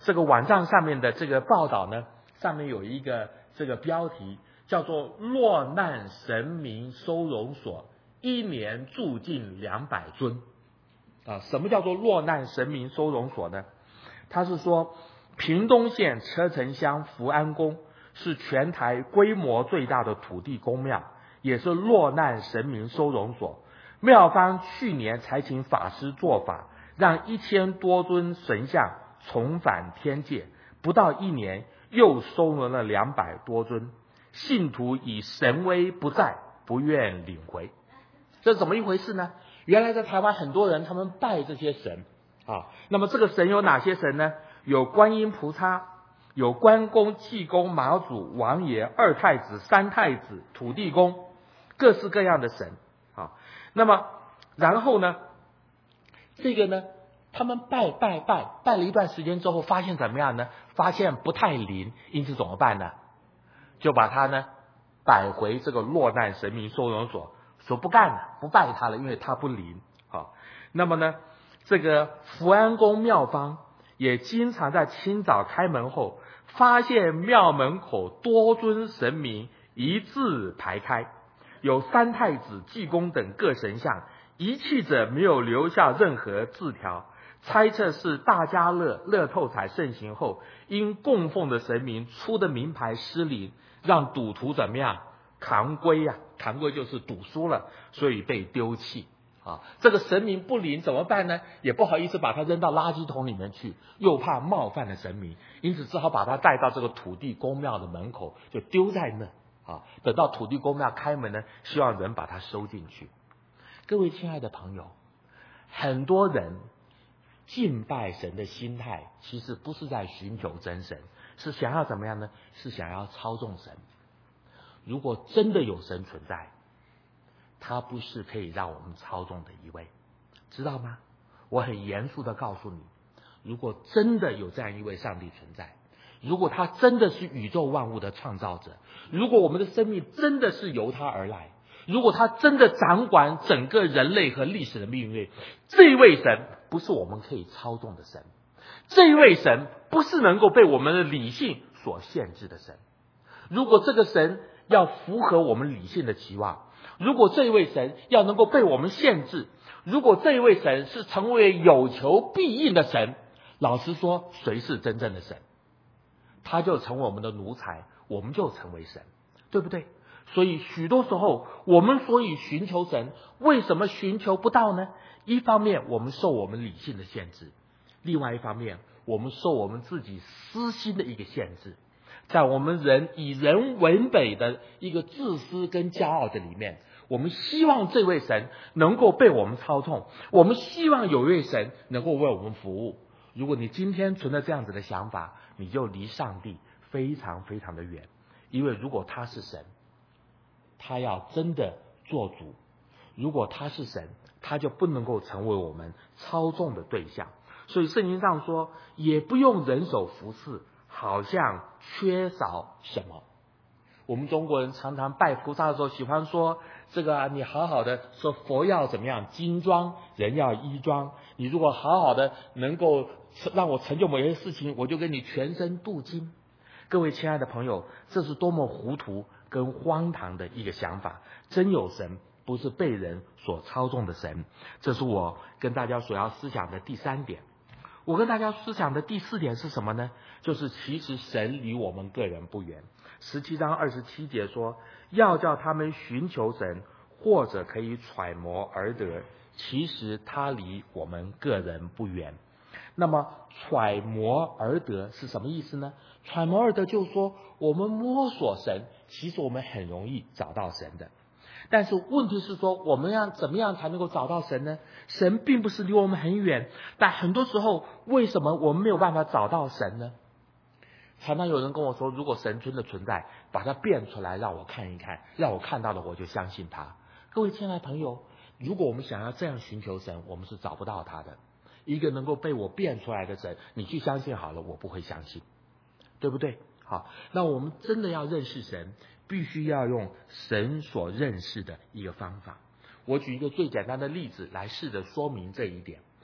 这个网站上面的这个报道呢，上面有一个这个标题叫做落难神明收容所一年住进两百尊啊。什么叫做落难神明收容所呢？他是说屏东县车城乡福安宫是全台规模最大的土地公庙，也是落难神明收容所。庙方去年才请法师做法，让一千多尊神像重返天界，不到一年又收容了两百多尊，信徒以神威不在，不愿领回。这怎么一回事呢？原来在台湾很多人他们拜这些神啊，那么这个神有哪些神呢？有观音菩萨，有关公、济公、妈祖、王爷、二太子、三太子、土地公，各式各样的神啊。那么然后呢，这个呢他们拜拜拜拜了一段时间之后，发现怎么样呢？发现不太灵，因此怎么办呢？就把他呢摆回这个落难神明收容所，说不干了，不拜他了，因为他不灵。好，那么呢，这个福安宫庙方也经常在清早开门后，发现庙门口多尊神明一字排开，有三太子、济公等各神像，遗弃者没有留下任何字条，猜测是大家乐乐透彩盛行后，因供奉的神明出的名牌失灵，让赌徒怎么样扛归啊？扛归就是赌输了，所以被丢弃啊。这个神明不灵怎么办呢？也不好意思把它扔到垃圾桶里面去，又怕冒犯了神明，因此只好把它带到这个土地公庙的门口，就丢在那啊。等到土地公庙开门呢，希望人把它收进去。各位亲爱的朋友，很多人敬拜神的心态其实不是在寻求真神，是想要怎么样呢？是想要操纵神。如果真的有神存在，他不是可以让我们操纵的一位，知道吗？我很严肃的告诉你，如果真的有这样一位上帝存在，如果他真的是宇宙万物的创造者，如果我们的生命真的是由他而来，如果他真的掌管整个人类和历史的命运，这位神不是我们可以操纵的神，这位神不是能够被我们的理性所限制的神。如果这个神要符合我们理性的期望，如果这位神要能够被我们限制，如果这位神是成为有求必应的神，老实说，谁是真正的神？他就成为我们的奴才，我们就成为神，对不对？所以许多时候我们所以寻求神，为什么寻求不到呢？一方面我们受我们理性的限制，另外一方面我们受我们自己私心的一个限制。在我们人以人为本的一个自私跟骄傲的里面，我们希望这位神能够被我们操纵，我们希望有一位神能够为我们服务。如果你今天存着这样子的想法，你就离上帝非常非常的远。因为如果他是神，他要真的做主，如果他是神，他就不能够成为我们操纵的对象。所以圣经上说，也不用人手服侍，好像缺少什么。我们中国人常常拜菩萨的时候喜欢说，这个、啊、你好好的说佛要怎么样金装，人要衣装，你如果好好的能够让我成就某些事情，我就给你全身镀金。各位亲爱的朋友，这是多么糊涂跟荒唐的一个想法。真有神，不是被人所操纵的神。这是我跟大家所要思想的第三点。我跟大家思想的第四点是什么呢？就是其实神离我们个人不远。十七章二十七节说，要叫他们寻求神，或者可以揣摩而得，其实他离我们个人不远。那么揣摩而得是什么意思呢？揣摩而得就是说，我们摸索神，其实我们很容易找到神的。但是问题是说，我们要怎么样才能够找到神呢？神并不是离我们很远，但很多时候为什么我们没有办法找到神呢？常常有人跟我说，如果神真的存在，把它变出来让我看一看，让我看到了我就相信他。各位亲爱的朋友，如果我们想要这样寻求神，我们是找不到他的。一个能够被我变出来的神，你去相信好了，我不会相信，对不对？好，那我们真的要认识神，必须要用神所认识的一个方法。我举一个最简单的例子来试着说明这一点。好，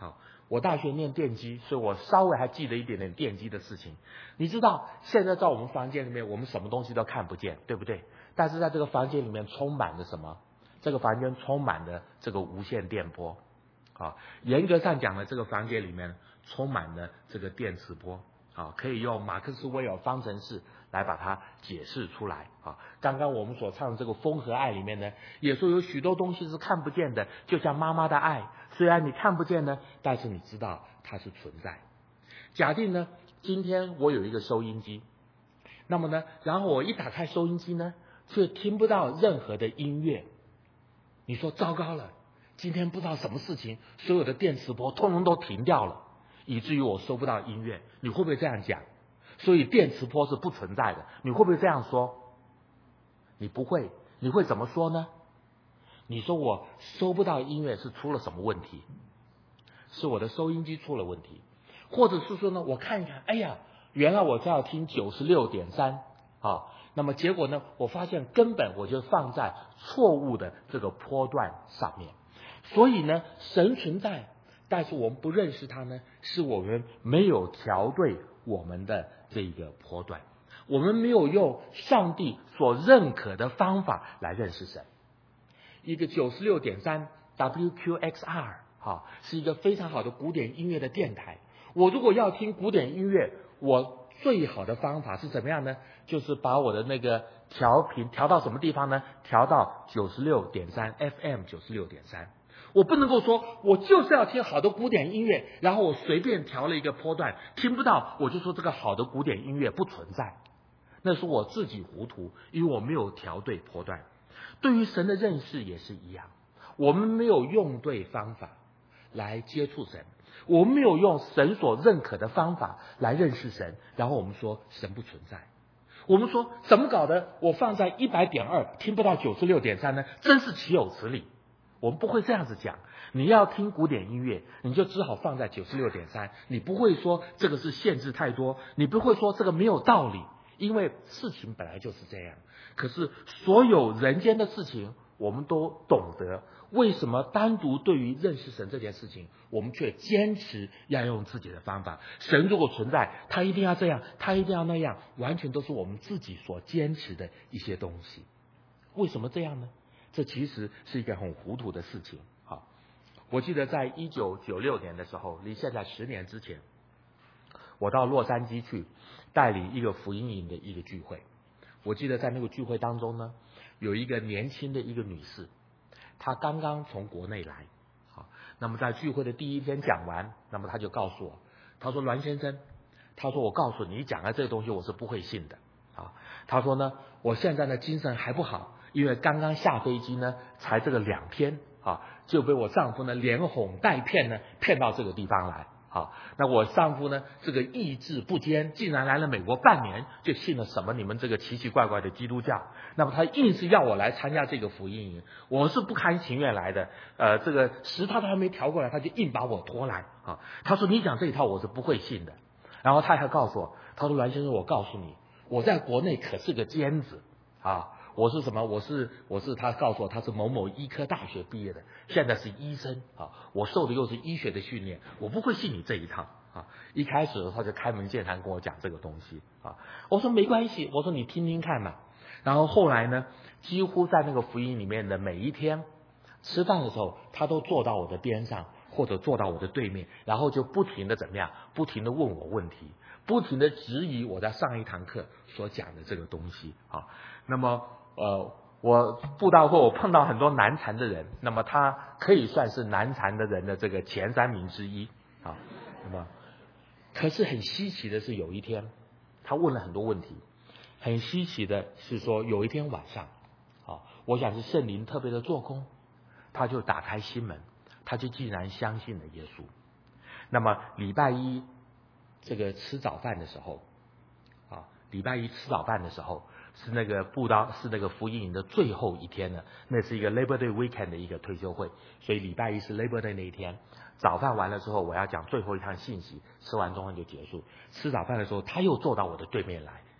我大学念电机，所以我稍微还记得一点点电机的事情。你知道，现在在我们房间里面，我们什么东西都看不见，对不对？但是在这个房间里面充满了什么？这个房间充满了这个无线电波。啊，严格上讲呢，这个房间里面充满了这个电磁波。啊，可以用马克斯韦尔方程式来把它解释出来。啊，刚刚我们所唱的这个《风和爱》里面呢，也说有许多东西是看不见的，就像妈妈的爱，虽然你看不见呢，但是你知道它是存在。假定呢，今天我有一个收音机，那么呢，然后我一打开收音机呢，却听不到任何的音乐。你说糟糕了，今天不知道什么事情，所有的电磁波通通都停掉了，以至于我收不到音乐。你会不会这样讲？所以电磁波是不存在的，你会不会这样说？你不会。你会怎么说呢？你说我收不到音乐是出了什么问题？是我的收音机出了问题，或者是说呢，我看一看，哎呀，原来我是要听九十六点三啊，那么结果呢，我发现根本我就放在错误的这个波段上面。所以呢，神存在，但是我们不认识他呢，是我们没有调对我们的这个波段，我们没有用上帝所认可的方法来认识神。一个 九十六点三 W Q X R 哈，是一个非常好的古典音乐的电台。我如果要听古典音乐，我最好的方法是怎么样呢？就是把我的那个调频调到什么地方呢？调到 九十六点三 F M 九十六点三。我不能够说我就是要听好的古典音乐，然后我随便调了一个波段，听不到我就说这个好的古典音乐不存在。那是我自己糊涂，因为我没有调对波段。对于神的认识也是一样，我们没有用对方法来接触神，我们没有用神所认可的方法来认识神，然后我们说神不存在。我们说怎么搞的？我放在 一百点二 听不到 九十六点三 呢？真是岂有此理。我们不会这样子讲，你要听古典音乐，你就只好放在 九十六点三， 你不会说这个是限制太多，你不会说这个没有道理，因为事情本来就是这样。可是所有人间的事情我们都懂得，为什么单独对于认识神这件事情，我们却坚持要用自己的方法？神如果存在，他一定要这样，他一定要那样，完全都是我们自己所坚持的一些东西。为什么这样呢？这其实是一个很糊涂的事情。好，我记得在一九九六年的时候，离现在十年之前，我到洛杉矶去带领一个福音营的一个聚会。我记得在那个聚会当中呢，有一个年轻的一个女士，她刚刚从国内来。好，那么在聚会的第一天讲完，那么她就告诉我，她说栾先生，她说我告诉你，你讲的这个东西我是不会信的。啊，她说呢，我现在呢精神还不好，因为刚刚下飞机呢，才这个两天啊，就被我丈夫呢连哄带骗呢骗到这个地方来。好，那我丈夫呢这个意志不坚，竟然来了美国半年就信了什么你们这个奇奇怪怪的基督教，那么他硬是要我来参加这个福音营，我是不甘情愿来的。呃，这个时差都还没调过来，他就硬把我拖来啊。他说你讲这一套我是不会信的。然后他还告诉我，他说栾先生，我告诉你，我在国内可是个尖子啊。我是什么？我是我是他告诉我他是某某医科大学毕业的，现在是医生啊。我受的又是医学的训练，我不会信你这一套啊。一开始他就开门见山跟我讲这个东西啊。我说没关系，我说你听听看嘛。然后后来呢，几乎在那个福音里面的每一天吃饭的时候，他都坐到我的边上或者坐到我的对面，然后就不停的怎么样，不停的问我问题，不停的质疑我在上一堂课所讲的这个东西啊。那么呃，我布道会我碰到很多难缠的人，那么他可以算是难缠的人的这个前三名之一啊。那么可是很稀奇的是，有一天他问了很多问题，很稀奇的是说有一天晚上啊，我想是圣灵特别的做工，他就打开心门，他就竟然相信了耶稣。那么礼拜一这个吃早饭的时候啊，礼拜一吃早饭的时候是那个布道是那个福音营的最后一天了，那是一个 Labor Day Weekend 的一个退休会，所以礼拜一是 Labor Day 那一天。早饭完了之后，我要讲最后一趟信息，吃完中饭就结束。吃早饭的时候，他又坐到我的对面来，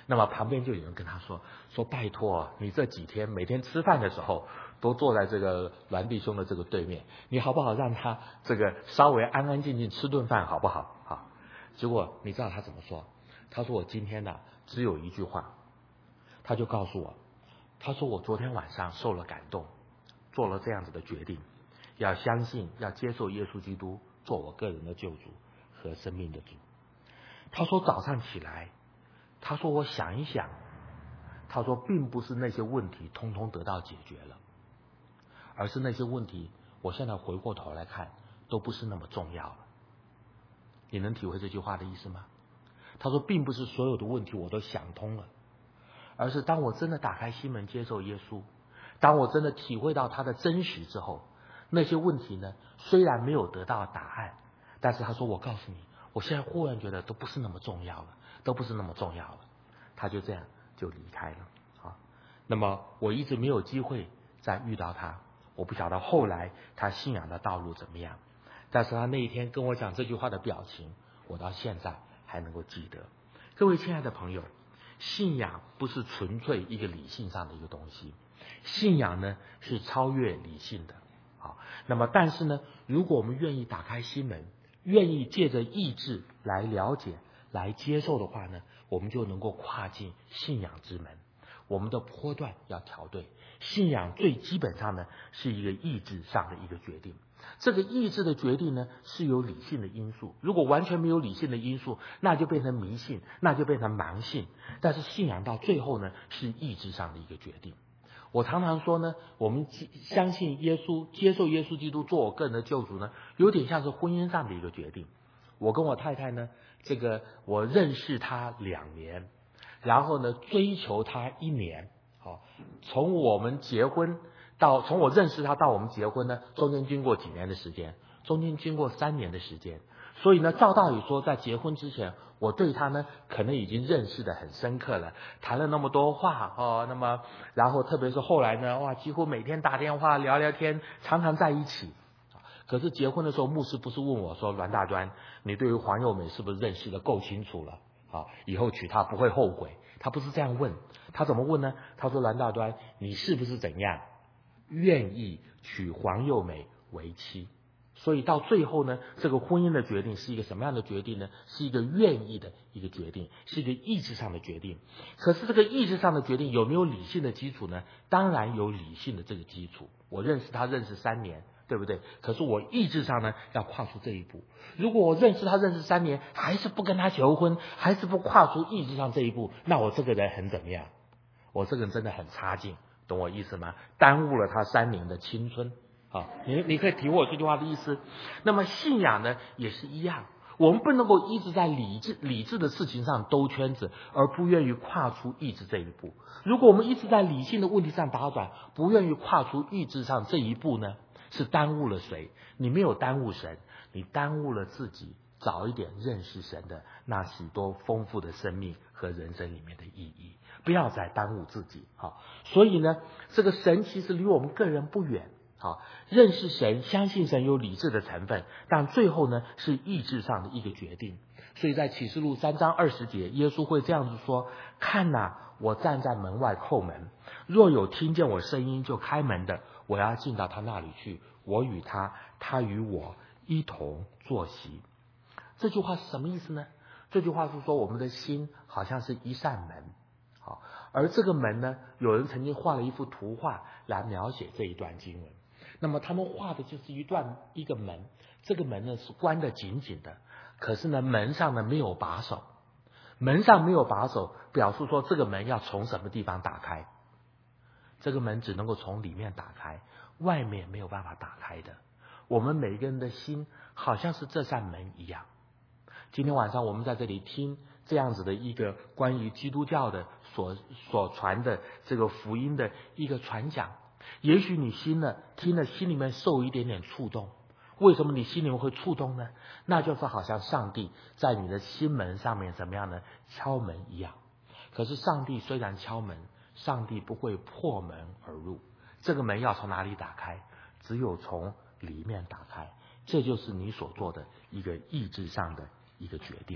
那么旁边就有人跟他说说拜托，你这几天每天吃饭的时候都坐在这个栾弟兄的这个对面，你好不好让他这个稍微安安静静吃顿饭好不好？好，结果你知道他怎么说？他说我今天呢、啊、只有一句话，他就告诉我，他说我昨天晚上受了感动，做了这样子的决定，要相信要接受耶稣基督做我个人的救主和生命的主。他说早上起来，他说我想一想，他说并不是那些问题通通得到解决了，而是那些问题我现在回过头来看都不是那么重要了。你能体会这句话的意思吗？他说并不是所有的问题我都想通了，而是当我真的打开心门接受耶稣，当我真的体会到他的真实之后，那些问题呢虽然没有得到答案，但是他说我告诉你，我现在忽然觉得都不是那么重要了，都不是那么重要了。他就这样就离开了啊。那么我一直没有机会再遇到他，我不晓得后来他信仰的道路怎么样，但是他那一天跟我讲这句话的表情，我到现在还能够记得。各位亲爱的朋友，信仰不是纯粹一个理性上的一个东西，信仰呢是超越理性的。好，那么但是呢，如果我们愿意打开心门，愿意借着意志来了解来接受的话呢，我们就能够跨进信仰之门。我们的波段要调对，信仰最基本上呢是一个意志上的一个决定，这个意志的决定呢是有理性的因素，如果完全没有理性的因素，那就变成迷信，那就变成盲信。但是信仰到最后呢是意志上的一个决定。我常常说呢，我们相信耶稣，接受耶稣基督做我个人的救主呢，有点像是婚姻上的一个决定。我跟我太太呢，这个我认识她两年，然后呢追求她一年，好，从我们结婚到从我认识她到我们结婚呢，中间经过几年的时间，中间经过三年的时间。所以呢，照道理说，在结婚之前，我对他呢可能已经认识的很深刻了，谈了那么多话哦，那么然后特别是后来呢，哇，几乎每天打电话聊聊天，常常在一起。可是结婚的时候，牧师不是问我说，栾大专，你对于黄幼美是不是认识的够清楚了？啊，以后娶她不会后悔。他不是这样问，他怎么问呢？他说，栾大专，你是不是怎样愿意娶黄幼美为妻？所以到最后呢，这个婚姻的决定是一个什么样的决定呢？是一个愿意的一个决定，是一个意志上的决定。可是这个意志上的决定有没有理性的基础呢？当然有理性的这个基础。我认识他认识三年，对不对？可是我意志上呢要跨出这一步。如果我认识他认识三年，还是不跟他求婚，还是不跨出意志上这一步，那我这个人很怎么样？我这个人真的很差劲，懂我意思吗？耽误了他三年的青春。好，你你可以体会我这句话的意思。那么信仰呢也是一样，我们不能够一直在理智理智的事情上兜圈子，而不愿意跨出意志这一步。如果我们一直在理性的问题上打转，不愿意跨出意志上这一步呢，是耽误了谁？你没有耽误神，你耽误了自己早一点认识神的那许多丰富的生命和人生里面的意义。不要再耽误自己。好，所以呢，这个神其实离我们个人不远。好，认识神，相信神有理智的成分，但最后呢是意志上的一个决定。所以在启示录三章二十节，耶稣会这样子说：看哪，我站在门外叩门，若有听见我声音就开门的，我要进到他那里去，我与他，他与我一同坐席。这句话是什么意思呢？这句话是说，我们的心好像是一扇门，好，而这个门呢，有人曾经画了一幅图画来描写这一段经文。那么他们画的就是一段一个门，这个门呢是关得紧紧的，可是呢门上呢没有把手，门上没有把手，表示说这个门要从什么地方打开？这个门只能够从里面打开，外面没有办法打开的。我们每个人的心好像是这扇门一样。今天晚上我们在这里听这样子的一个关于基督教的所所传的这个福音的一个传讲，也许你心呢听了心里面受一点点触动。为什么你心里面会触动呢？那就是好像上帝在你的心门上面怎么样呢？敲门一样。可是上帝虽然敲门，上帝不会破门而入。这个门要从哪里打开？只有从里面打开。这就是你所做的一个意志上的一个决定。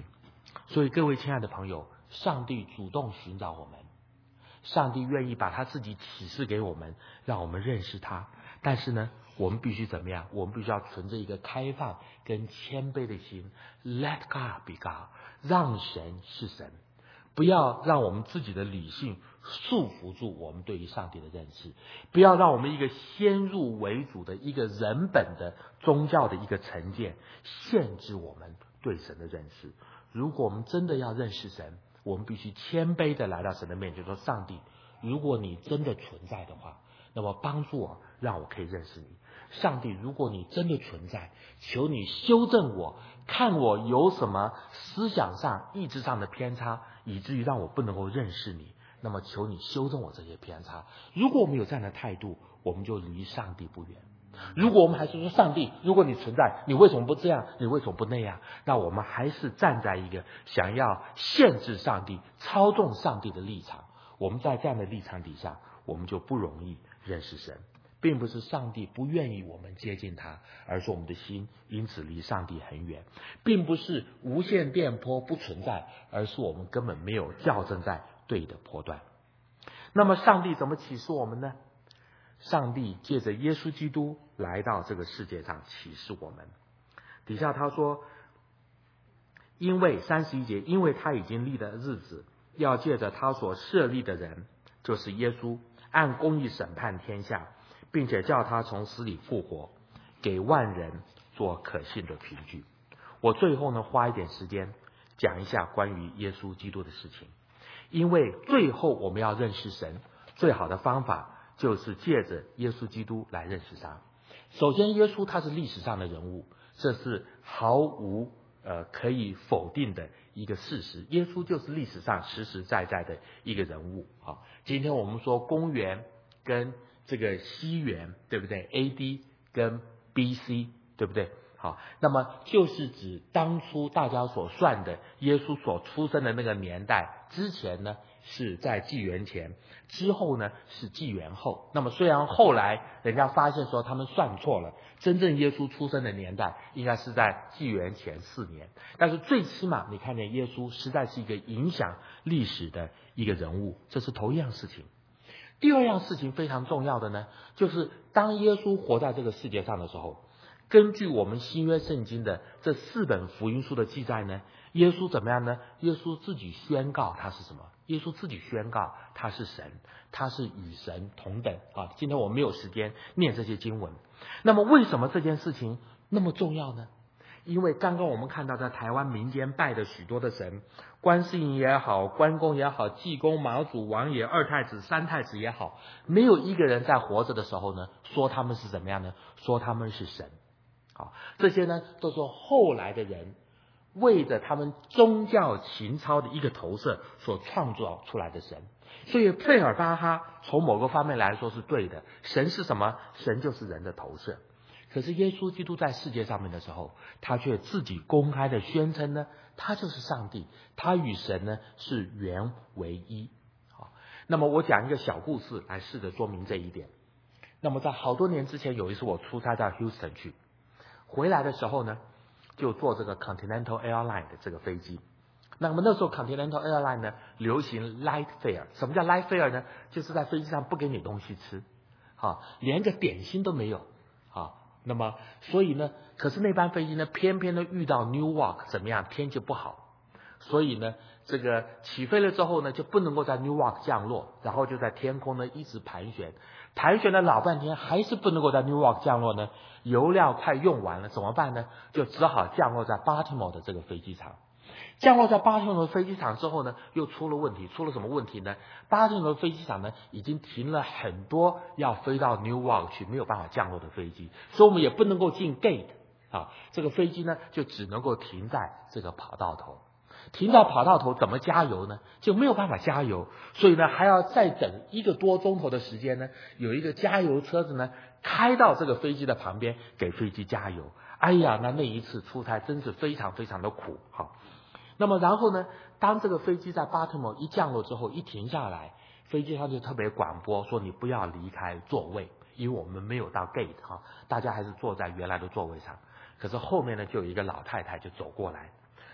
所以各位亲爱的朋友，上帝主动寻找我们，上帝愿意把他自己启示给我们，让我们认识他。但是呢，我们必须怎么样？我们必须要存着一个开放跟谦卑的心 ，Let God be God， 让神是神，不要让我们自己的理性束缚住我们对于上帝的认识，不要让我们一个先入为主的一个人本的宗教的一个成见限制我们对神的认识。如果我们真的要认识神，我们必须谦卑的来到神的面前，说：上帝，如果你真的存在的话，那么帮助我，让我可以认识你。上帝，如果你真的存在，求你修正我，看我有什么思想上、意志上的偏差，以至于让我不能够认识你。那么求你修正我这些偏差。如果我们有这样的态度，我们就离上帝不远。如果我们还是说：上帝，如果你存在，你为什么不这样？你为什么不那样？那我们还是站在一个想要限制上帝、操纵上帝的立场。我们在这样的立场底下，我们就不容易认识神。并不是上帝不愿意我们接近他，而是我们的心因此离上帝很远。并不是无线电波不存在，而是我们根本没有校正在对的波段。那么上帝怎么启示我们呢？上帝借着耶稣基督来到这个世界上启示我们。底下他说，因为三十一节，因为他已经立的日子，要借着他所设立的人，就是耶稣，按公义审判天下，并且叫他从死里复活，给万人做可信的凭据。我最后呢，花一点时间讲一下关于耶稣基督的事情。因为最后我们要认识神，最好的方法就是借着耶稣基督来认识他。首先，耶稣他是历史上的人物，这是毫无呃可以否定的一个事实。耶稣就是历史上实实在在的一个人物。好，今天我们说公元跟这个西元，对不对 ？A D 跟 B C， 对不对？好，那么就是指当初大家所算的耶稣所出生的那个年代之前呢，是在纪元前，之后呢是纪元后。那么虽然后来人家发现说他们算错了，真正耶稣出生的年代应该是在纪元前四年，但是最起码你看见耶稣实在是一个影响历史的一个人物，这是头一样事情。第二样事情非常重要的呢，就是当耶稣活在这个世界上的时候，根据我们新约圣经的这四本福音书的记载呢，耶稣怎么样呢？耶稣自己宣告他是什么？耶稣自己宣告他是神，他是与神同等啊！今天我们没有时间念这些经文。那么为什么这件事情那么重要呢？因为刚刚我们看到在台湾民间拜的许多的神，观世音也好，关公也好，济公、毛祖、王爷、二太子、三太子也好，没有一个人在活着的时候呢，说他们是怎么样呢？说他们是神。好，这些呢都是后来的人为着他们宗教情操的一个投射所创造出来的神。所以费尔巴哈从某个方面来说是对的，神是什么？神就是人的投射。可是耶稣基督在世界上面的时候，他却自己公开的宣称呢，他就是上帝，他与神呢是原为一。好，那么我讲一个小故事来试着说明这一点。那么在好多年之前，有一次我出差到 Houston 去，回来的时候呢，就坐这个 Continental Airline 的这个飞机。那么那时候 Continental Airline 呢流行 light fare。什么叫 light fare 呢？就是在飞机上不给你东西吃，好，连个点心都没有。好，那么所以呢，可是那班飞机呢偏偏呢遇到 Newark 怎么样，天气不好，所以呢这个起飞了之后呢就不能够在 Newark 降落，然后就在天空呢一直盘旋，盘旋了老半天还是不能够在 Newark 降落呢，油料快用完了怎么办呢？就只好降落在 Baltimore 的这个飞机场。降落在巴特罗飞机场之后呢，又出了问题。出了什么问题呢？巴特罗飞机场呢，已经停了很多要飞到 Newark 去没有办法降落的飞机，所以我们也不能够进 gate 啊。这个飞机呢，就只能够停在这个跑道头。停到跑道头怎么加油呢？就没有办法加油，所以呢，还要再等一个多钟头的时间呢。有一个加油车子呢，开到这个飞机的旁边，给飞机加油。哎呀，那那一次出差真是非常非常的苦。好。那么然后呢，当这个飞机在巴特摩一降落之后，一停下来，飞机上就特别广播说你不要离开座位，因为我们没有到 gate 哈，大家还是坐在原来的座位上。可是后面呢，就有一个老太太就走过来，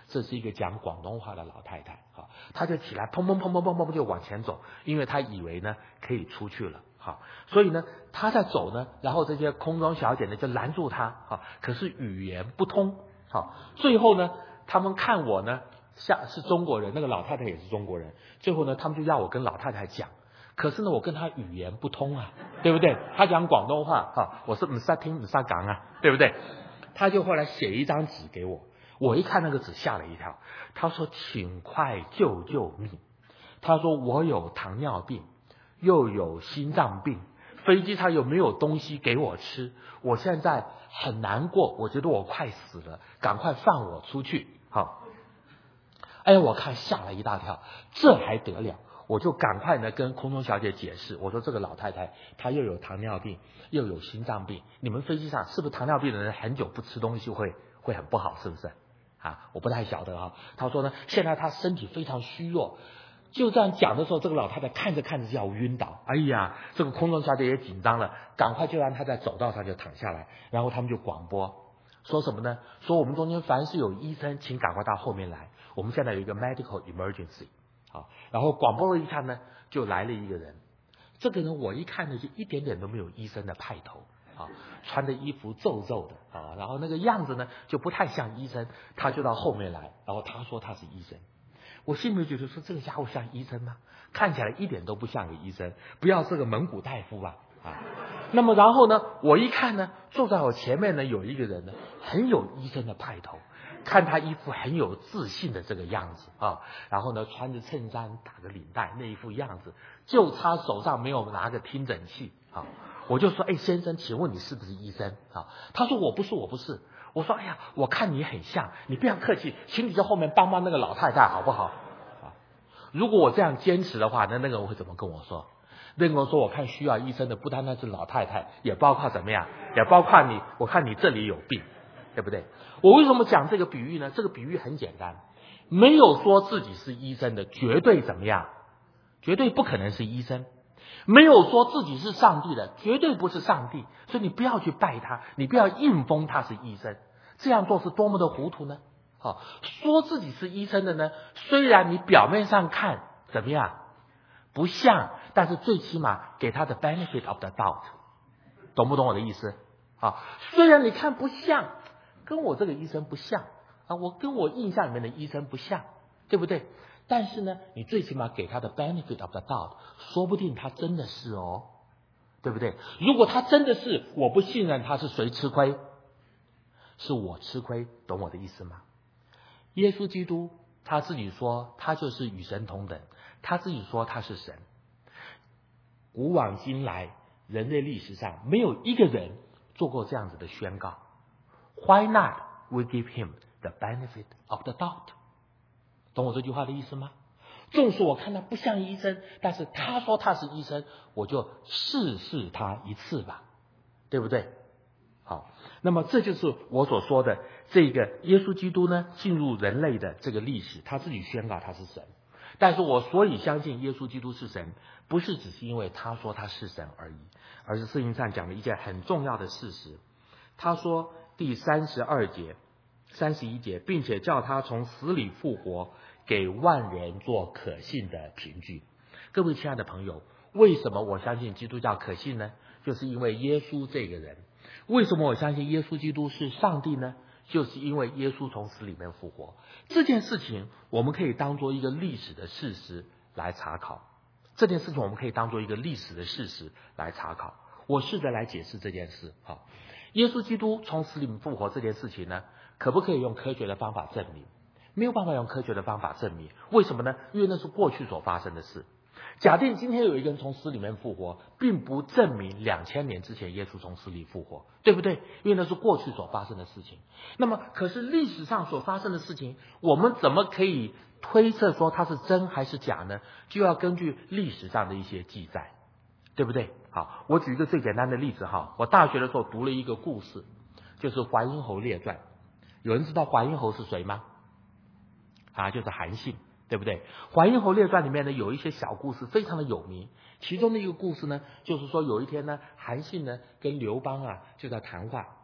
这是一个讲广东话的老太太，好，她就起来砰砰砰砰砰砰就往前走，因为她以为呢可以出去了，好，所以呢她在走呢，然后这些空中小姐呢就拦住她，好，可是语言不通，好，最后呢他们看我呢像是中国人，那个老太太也是中国人，最后呢他们就要我跟老太太讲，可是呢我跟她语言不通啊，对不对？她讲广东话，哈，我是唔识听唔识讲啊，对不对？他就后来写一张纸给我，我一看那个纸吓了一跳，他说请快救救命，他说我有糖尿病又有心脏病，飞机上有没有东西给我吃，我现在很难过，我觉得我快死了，赶快放我出去。好，哎，我看吓了一大跳，这还得了，我就赶快呢跟空中小姐解释，我说这个老太太她又有糖尿病又有心脏病，你们飞机上是不是糖尿病的人很久不吃东西会会很不好，是不是啊？我不太晓得啊。她说呢现在她身体非常虚弱，就这样讲的时候，这个老太太看着看着就要晕倒，哎呀，这个空中小姐也紧张了，赶快就让她在走道上就躺下来，然后他们就广播说什么呢？说我们中间凡是有医生请赶快到后面来，我们现在有一个 medical emergency。好，然后广播了一下呢，就来了一个人。这个人我一看呢，就一点点都没有医生的派头啊，穿的衣服皱皱的啊，然后那个样子呢就不太像医生。他就到后面来，然后他说他是医生。我心里觉得说这个家伙像医生吗？看起来一点都不像个医生，不要是个蒙古大夫吧啊。那么然后呢，我一看呢，坐在我前面呢有一个人呢，很有医生的派头。看他一副很有自信的这个样子啊，然后呢穿着衬衫打着领带那一副样子，就差手上没有拿个听诊器啊。我就说，哎先生，请问你是不是医生啊？他说我不是我不是。我说哎呀，我看你很像，你不要客气，请你在后面帮帮那个老太太好不好啊？如果我这样坚持的话，那那个人会怎么跟我说？那个人说我看需要医生的不单单是老太太，也包括怎么样，也包括你，我看你这里有病，对不对？我为什么讲这个比喻呢？这个比喻很简单，没有说自己是医生的绝对怎么样，绝对不可能是医生；没有说自己是上帝的绝对不是上帝。所以你不要去拜他，你不要硬封他是医生，这样做是多么的糊涂呢？好，说自己是医生的呢，虽然你表面上看怎么样不像，但是最起码给他的 benefit of the doubt， 懂不懂我的意思？好，虽然你看不像，跟我这个医生不像啊，我跟我印象里面的医生不像，对不对？但是呢，你最起码给他的 benefit of the doubt， 说不定他真的是哦，对不对？如果他真的是，我不信任他，是谁吃亏？是我吃亏，懂我的意思吗？耶稣基督他自己说他就是与神同等，他自己说他是神。古往今来，人类历史上没有一个人做过这样子的宣告。Why not we give him the benefit of the doubt？ 懂我这句话的意思吗？纵使我看他不像医生，但是他说他是医生，我就试试他一次吧，对不对？好，那么这就是我所说的这个耶稣基督呢进入人类的这个历史，他自己宣告他是神。但是我所以相信耶稣基督是神，不是只是因为他说他是神而已，而是圣经上讲了一件很重要的事实。他说第三十二节三十一节，并且叫他从死里复活，给万人做可信的凭据。各位亲爱的朋友，为什么我相信基督教可信呢？就是因为耶稣这个人。为什么我相信耶稣基督是上帝呢？就是因为耶稣从死里面复活。这件事情我们可以当作一个历史的事实来查考。这件事情我们可以当作一个历史的事实来查考。我试着来解释这件事。好，耶稣基督从死里面复活这件事情呢，可不可以用科学的方法证明？没有办法用科学的方法证明。为什么呢？因为那是过去所发生的事。假定今天有一个人从死里面复活，并不证明两千年之前耶稣从死里复活，对不对？因为那是过去所发生的事情。那么可是历史上所发生的事情，我们怎么可以推测说它是真还是假呢？就要根据历史上的一些记载，对不对？好，我举一个最简单的例子哈，我大学的时候读了一个故事，就是淮阴侯列传。有人知道淮阴侯是谁吗？啊，就是韩信，对不对？淮阴侯列传里面呢有一些小故事非常的有名，其中的一个故事呢，就是说有一天呢，韩信呢跟刘邦啊就在谈话，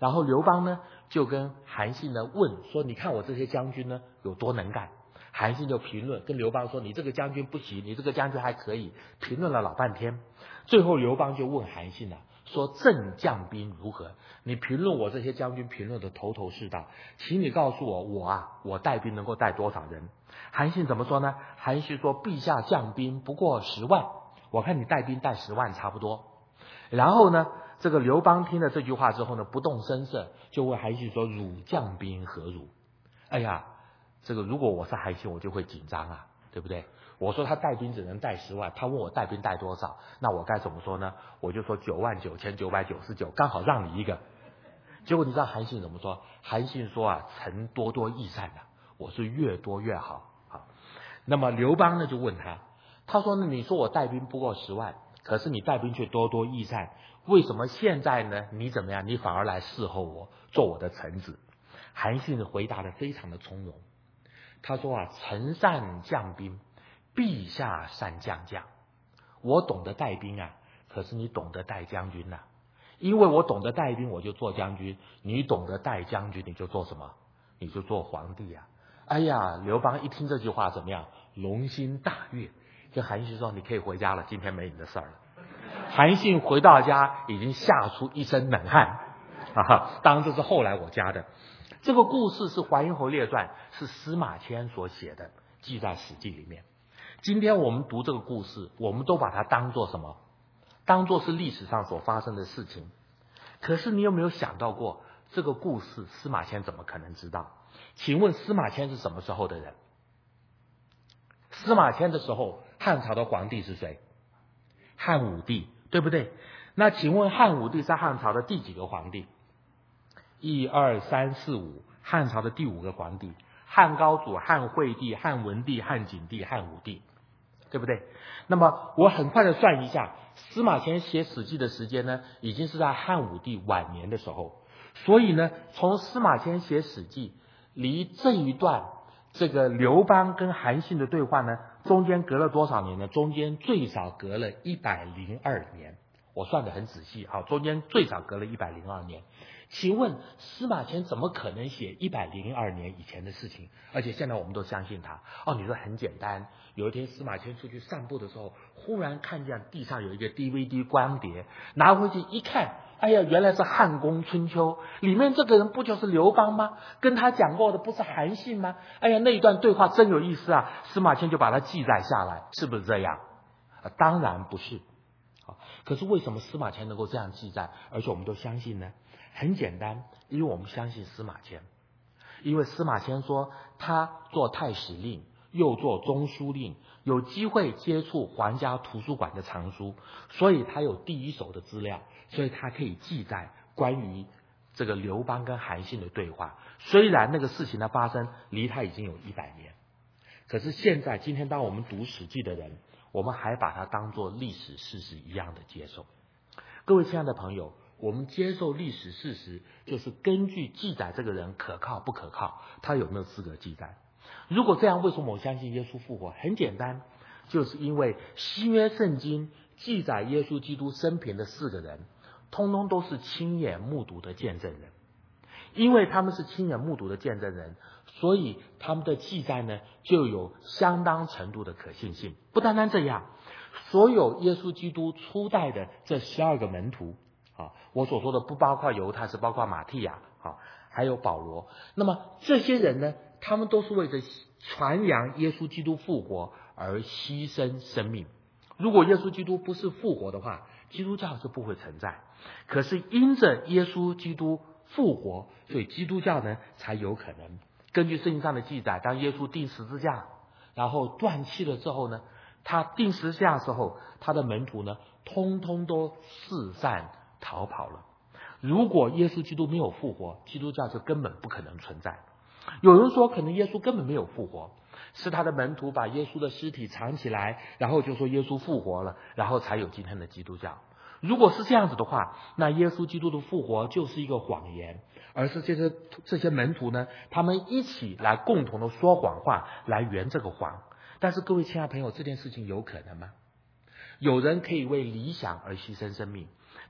然后刘邦呢就跟韩信呢问说，你看我这些将军呢有多能干？韩信就评论跟刘邦说，你这个将军不行，你这个将军还可以，评论了老半天。最后刘邦就问韩信啊，说朕将兵如何？你评论我这些将军评论的头头是道，请你告诉我，我啊我带兵能够带多少人？韩信怎么说呢？韩信说，陛下将兵不过十万，我看你带兵带十万差不多。然后呢这个刘邦听了这句话之后呢，不动声色，就问韩信说，汝将兵何如？哎呀，这个如果我是韩信，我就会紧张啊，对不对？我说他带兵只能带十万，他问我带兵带多少，那我该怎么说呢？我就说九万九千九百九十九，刚好让你一个。结果你知道韩信怎么说？韩信说啊，臣多多益善的，我是越多越好。好，那么刘邦呢就问他，他说呢，你说我带兵不过十万，可是你带兵却多多益善，为什么现在呢你怎么样，你反而来侍候我，做我的臣子？韩信回答的非常的从容，他说啊，臣善将兵，陛下善将将。我懂得带兵啊，可是你懂得带将军啊。因为我懂得带兵，我就做将军；你懂得带将军，你就做什么？你就做皇帝啊！哎呀，刘邦一听这句话怎么样？龙心大悦，跟韩信说：“你可以回家了，今天没你的事儿了。”韩信回到家已经吓出一身冷汗啊！当然这是后来我加的。这个故事是《淮阴侯列传》，是司马迁所写的，记在《史记》里面。今天我们读这个故事，我们都把它当作什么？当作是历史上所发生的事情。可是你有没有想到过，这个故事司马迁怎么可能知道？请问司马迁是什么时候的人？司马迁的时候，汉朝的皇帝是谁？汉武帝，对不对？那请问汉武帝是汉朝的第几个皇帝？一二三四五，汉朝的第五个皇帝。汉高祖、汉惠帝、汉文帝、汉景帝、汉武帝，对不对？那么我很快的算一下，司马迁写史记的时间呢，已经是在汉武帝晚年的时候。所以呢，从司马迁写史记离这一段这个刘邦跟韩信的对话呢，中间隔了多少年呢？中间最少隔了一百零二年。我算得很仔细啊，中间最少隔了一百零二年。请问司马迁怎么可能写一百零二年以前的事情？而且现在我们都相信他。哦，你说很简单，有一天司马迁出去散步的时候，忽然看见地上有一个 D V D 光碟，拿回去一看，哎呀，原来是汉宫春秋，里面这个人不就是刘邦吗？跟他讲过的不是韩信吗？哎呀，那一段对话真有意思啊！司马迁就把它记载下来，是不是这样？啊，当然不是。可是为什么司马迁能够这样记载，而且我们都相信呢？很简单，因为我们相信司马迁。因为司马迁说他做太史令，又做中书令，有机会接触皇家图书馆的藏书，所以他有第一手的资料，所以他可以记载关于这个刘邦跟韩信的对话。虽然那个事情的发生离他已经有一百年，可是现在今天当我们读史记的人，我们还把它当作历史事实一样的接受。各位亲爱的朋友，我们接受历史事实，就是根据记载这个人可靠不可靠，他有没有资格记载。如果这样，为什么我相信耶稣复活？很简单，就是因为新约圣经记载耶稣基督生平的四个人，通通都是亲眼目睹的见证人。因为他们是亲眼目睹的见证人，所以他们的记载呢就有相当程度的可信性。不单单这样，所有耶稣基督初代的这十二个门徒啊，我所说的不包括犹太，是包括马提亚啊，还有保罗。那么这些人呢，他们都是为着传扬耶稣基督复活而牺牲生命。如果耶稣基督不是复活的话，基督教就不会存在。可是因着耶稣基督复活，所以基督教呢才有可能。根据圣经上的记载，当耶稣钉十字架，然后断气了之后呢，他钉十字架的时候，他的门徒呢通通都四散逃跑了。如果耶稣基督没有复活，基督教就根本不可能存在。有人说可能耶稣根本没有复活，是他的门徒把耶稣的尸体藏起来，然后就说耶稣复活了，然后才有今天的基督教。如果是这样子的话，那耶稣基督的复活就是一个谎言，而是这些这些门徒呢，他们一起来共同的说谎话，来圆这个谎。但是各位亲爱的朋友，这件事情有可能吗？有人可以为理想而牺牲生命，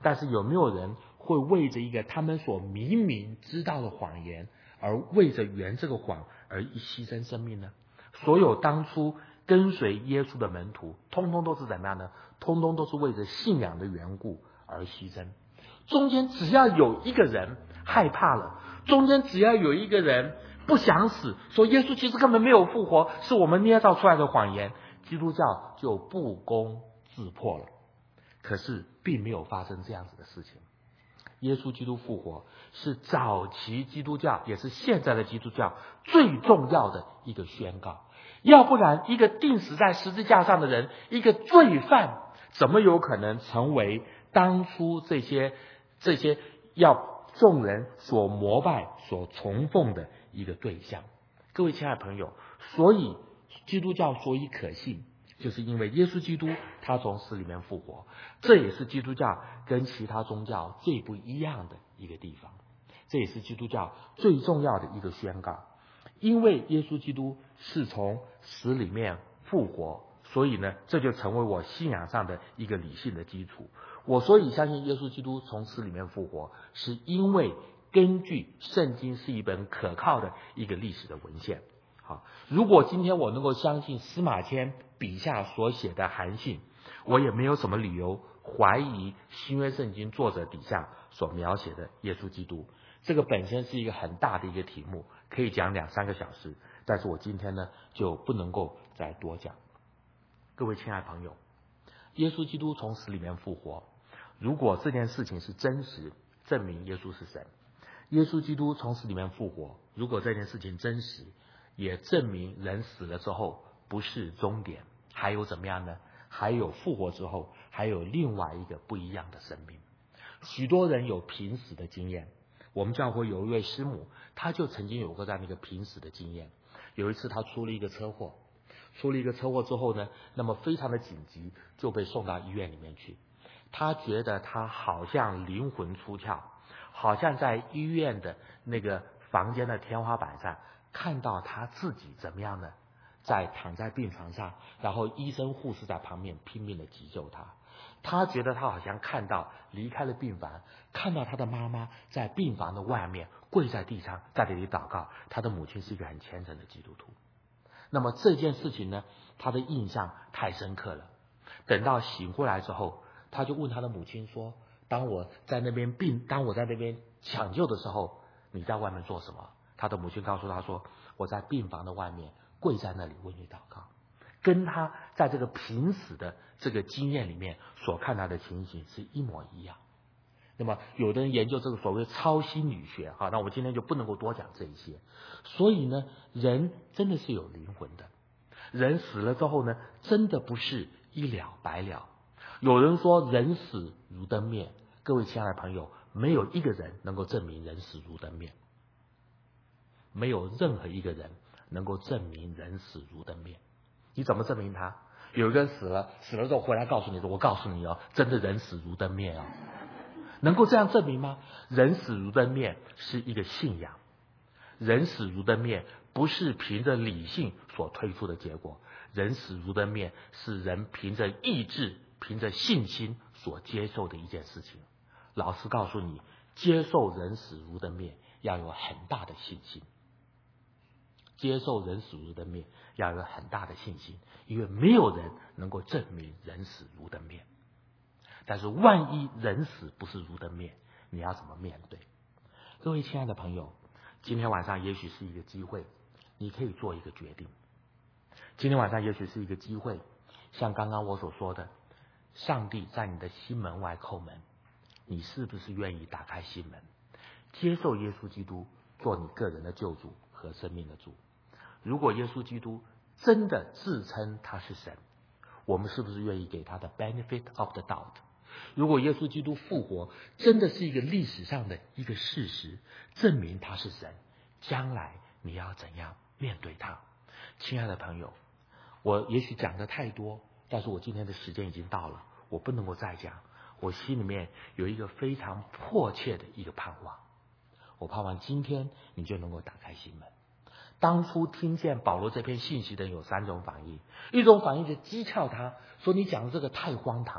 但是有没有人会为着一个他们所明明知道的谎言，而为着圆这个谎而一牺牲生命呢？所有当初跟随耶稣的门徒，通通都是怎么样呢？通通都是为着信仰的缘故而牺牲。中间只要有一个人害怕了，中间只要有一个人不想死，说耶稣其实根本没有复活，是我们捏造出来的谎言，基督教就不攻自破了。可是并没有发生这样子的事情。耶稣基督复活是早期基督教，也是现在的基督教最重要的一个宣告。要不然一个钉死在十字架上的人，一个罪犯，怎么有可能成为当初这些这些要众人所膜拜所崇奉的一个对象？各位亲爱的朋友，所以基督教所以可信，就是因为耶稣基督他从死里面复活，这也是基督教跟其他宗教最不一样的一个地方，这也是基督教最重要的一个宣告。因为耶稣基督是从死里面复活，所以呢，这就成为我信仰上的一个理性的基础。我所以相信耶稣基督从死里面复活，是因为根据圣经是一本可靠的一个历史的文献。好，如果今天我能够相信司马迁笔下所写的函信，我也没有什么理由怀疑新约圣经作者底下所描写的耶稣基督。这个本身是一个很大的一个题目，可以讲两三个小时，但是我今天呢就不能够再多讲。各位亲爱的朋友，耶稣基督从死里面复活，如果这件事情是真实，证明耶稣是神；耶稣基督从死里面复活，如果这件事情真实，也证明人死了之后不是终点，还有怎么样呢？还有复活之后还有另外一个不一样的生命。许多人有濒死的经验，我们教会有一位师母，他就曾经有过这样的一个濒死的经验。有一次他出了一个车祸，出了一个车祸之后呢，那么非常的紧急，就被送到医院里面去。他觉得他好像灵魂出窍，好像在医院的那个房间的天花板上看到他自己怎么样呢？在躺在病床上，然后医生护士在旁边拼命的急救他。他觉得他好像看到离开了病房，看到他的妈妈在病房的外面跪在地上，在这里祷告。他的母亲是一个很虔诚的基督徒。那么这件事情呢，他的印象太深刻了。等到醒过来之后，他就问他的母亲说：当我在那边病，当我在那边抢救的时候，你在外面做什么？他的母亲告诉他说：我在病房的外面跪在那里为你祷告。跟他在这个濒死的这个经验里面所看到的情形是一模一样。那么有的人研究这个所谓超心理学，好，那我们今天就不能够多讲这一些。所以呢，人真的是有灵魂的，人死了之后呢，真的不是一了百了。有人说人死如灯灭，各位亲爱的朋友，没有一个人能够证明人死如灯灭，没有任何一个人能够证明人死如灯灭。你怎么证明他？有一个人死了，死了之后回来告诉你说：我告诉你哦，真的人死如灯灭哦。能够这样证明吗？人死如灯灭是一个信仰，人死如灯灭不是凭着理性所推出的结果，人死如灯灭是人凭着意志、凭着信心所接受的一件事情。老师告诉你，接受人死如灯灭要有很大的信心，接受人死如灯灭要有很大的信心，因为没有人能够证明人死如灯灭。但是万一人死不是如灯灭，你要怎么面对？各位亲爱的朋友，今天晚上也许是一个机会，你可以做一个决定。今天晚上也许是一个机会，像刚刚我所说的，上帝在你的心门外叩门，你是不是愿意打开心门，接受耶稣基督做你个人的救主和生命的主？如果耶稣基督真的自称他是神，我们是不是愿意给他的 benefit of the doubt？ 如果耶稣基督复活真的是一个历史上的一个事实，证明他是神，将来你要怎样面对他？亲爱的朋友，我也许讲的太多，但是我今天的时间已经到了，我不能够再讲。我心里面有一个非常迫切的一个盼望，我盼望今天你就能够打开心门。当初听见保罗这篇信息的人有三种反应，一种反应就讥诮他，说你讲的这个太荒唐了，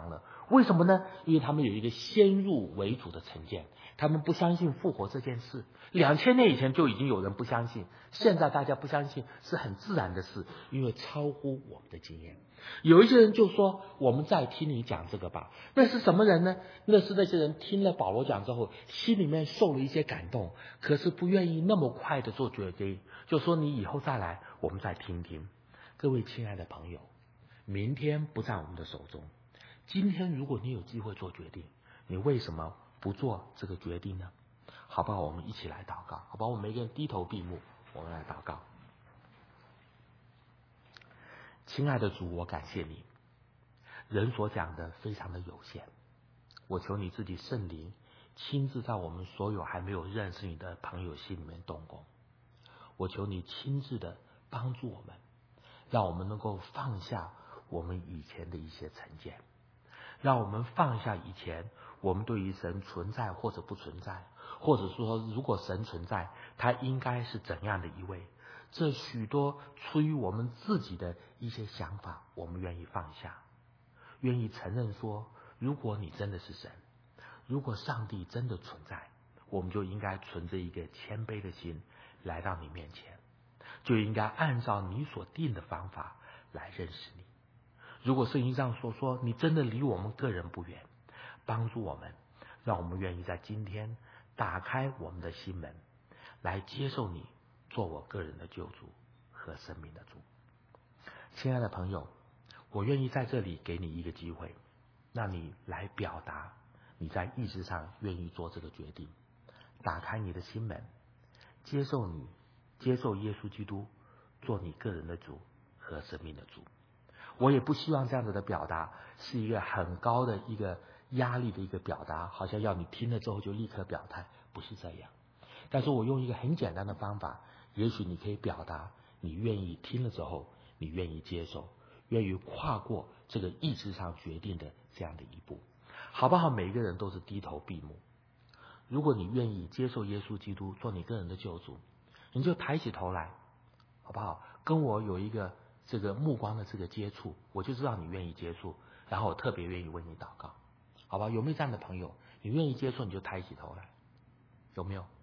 为什么呢？因为他们有一个先入为主的成见，他们不相信复活这件事。两千年以前就已经有人不相信，现在大家不相信是很自然的事，因为超乎我们的经验。有一些人就说，我们再听你讲这个吧。那是什么人呢？那是那些人听了保罗讲之后，心里面受了一些感动，可是不愿意那么快的做决定，就说你以后再来，我们再听听。各位亲爱的朋友，明天不在我们的手中，今天如果你有机会做决定，你为什么不做这个决定呢？好不好？我们一起来祷告，好吧？我们每个人低头闭目，我们来祷告。亲爱的主，我感谢你，人所讲的非常的有限，我求你自己圣灵亲自在我们所有还没有认识你的朋友心里面动工。我求你亲自的帮助我们，让我们能够放下我们以前的一些成见，让我们放下以前我们对于神存在或者不存在，或者说如果神存在，他应该是怎样的一位，这许多出于我们自己的一些想法，我们愿意放下，愿意承认说，如果你真的是神，如果上帝真的存在，我们就应该存着一个谦卑的心来到你面前，就应该按照你所定的方法来认识你。如果圣经上所说你真的离我们个人不远，帮助我们，让我们愿意在今天打开我们的心门，来接受你做我个人的救主和生命的主。亲爱的朋友，我愿意在这里给你一个机会，让你来表达你在意识上愿意做这个决定，打开你的心门，接受你接受耶稣基督做你个人的主和生命的主。我也不希望这样子的表达是一个很高的一个压力的一个表达，好像要你听了之后就立刻表态，不是这样。但是我用一个很简单的方法，也许你可以表达你愿意听了之后，你愿意接受，愿意跨过这个意志上决定的这样的一步，好不好？每一个人都是低头闭目。如果你愿意接受耶稣基督做你个人的救主，你就抬起头来，好不好？跟我有一个这个目光的这个接触，我就知道你愿意接触，然后我特别愿意为你祷告，好吧？有没有这样的朋友？你愿意接触你就抬起头来，有没有？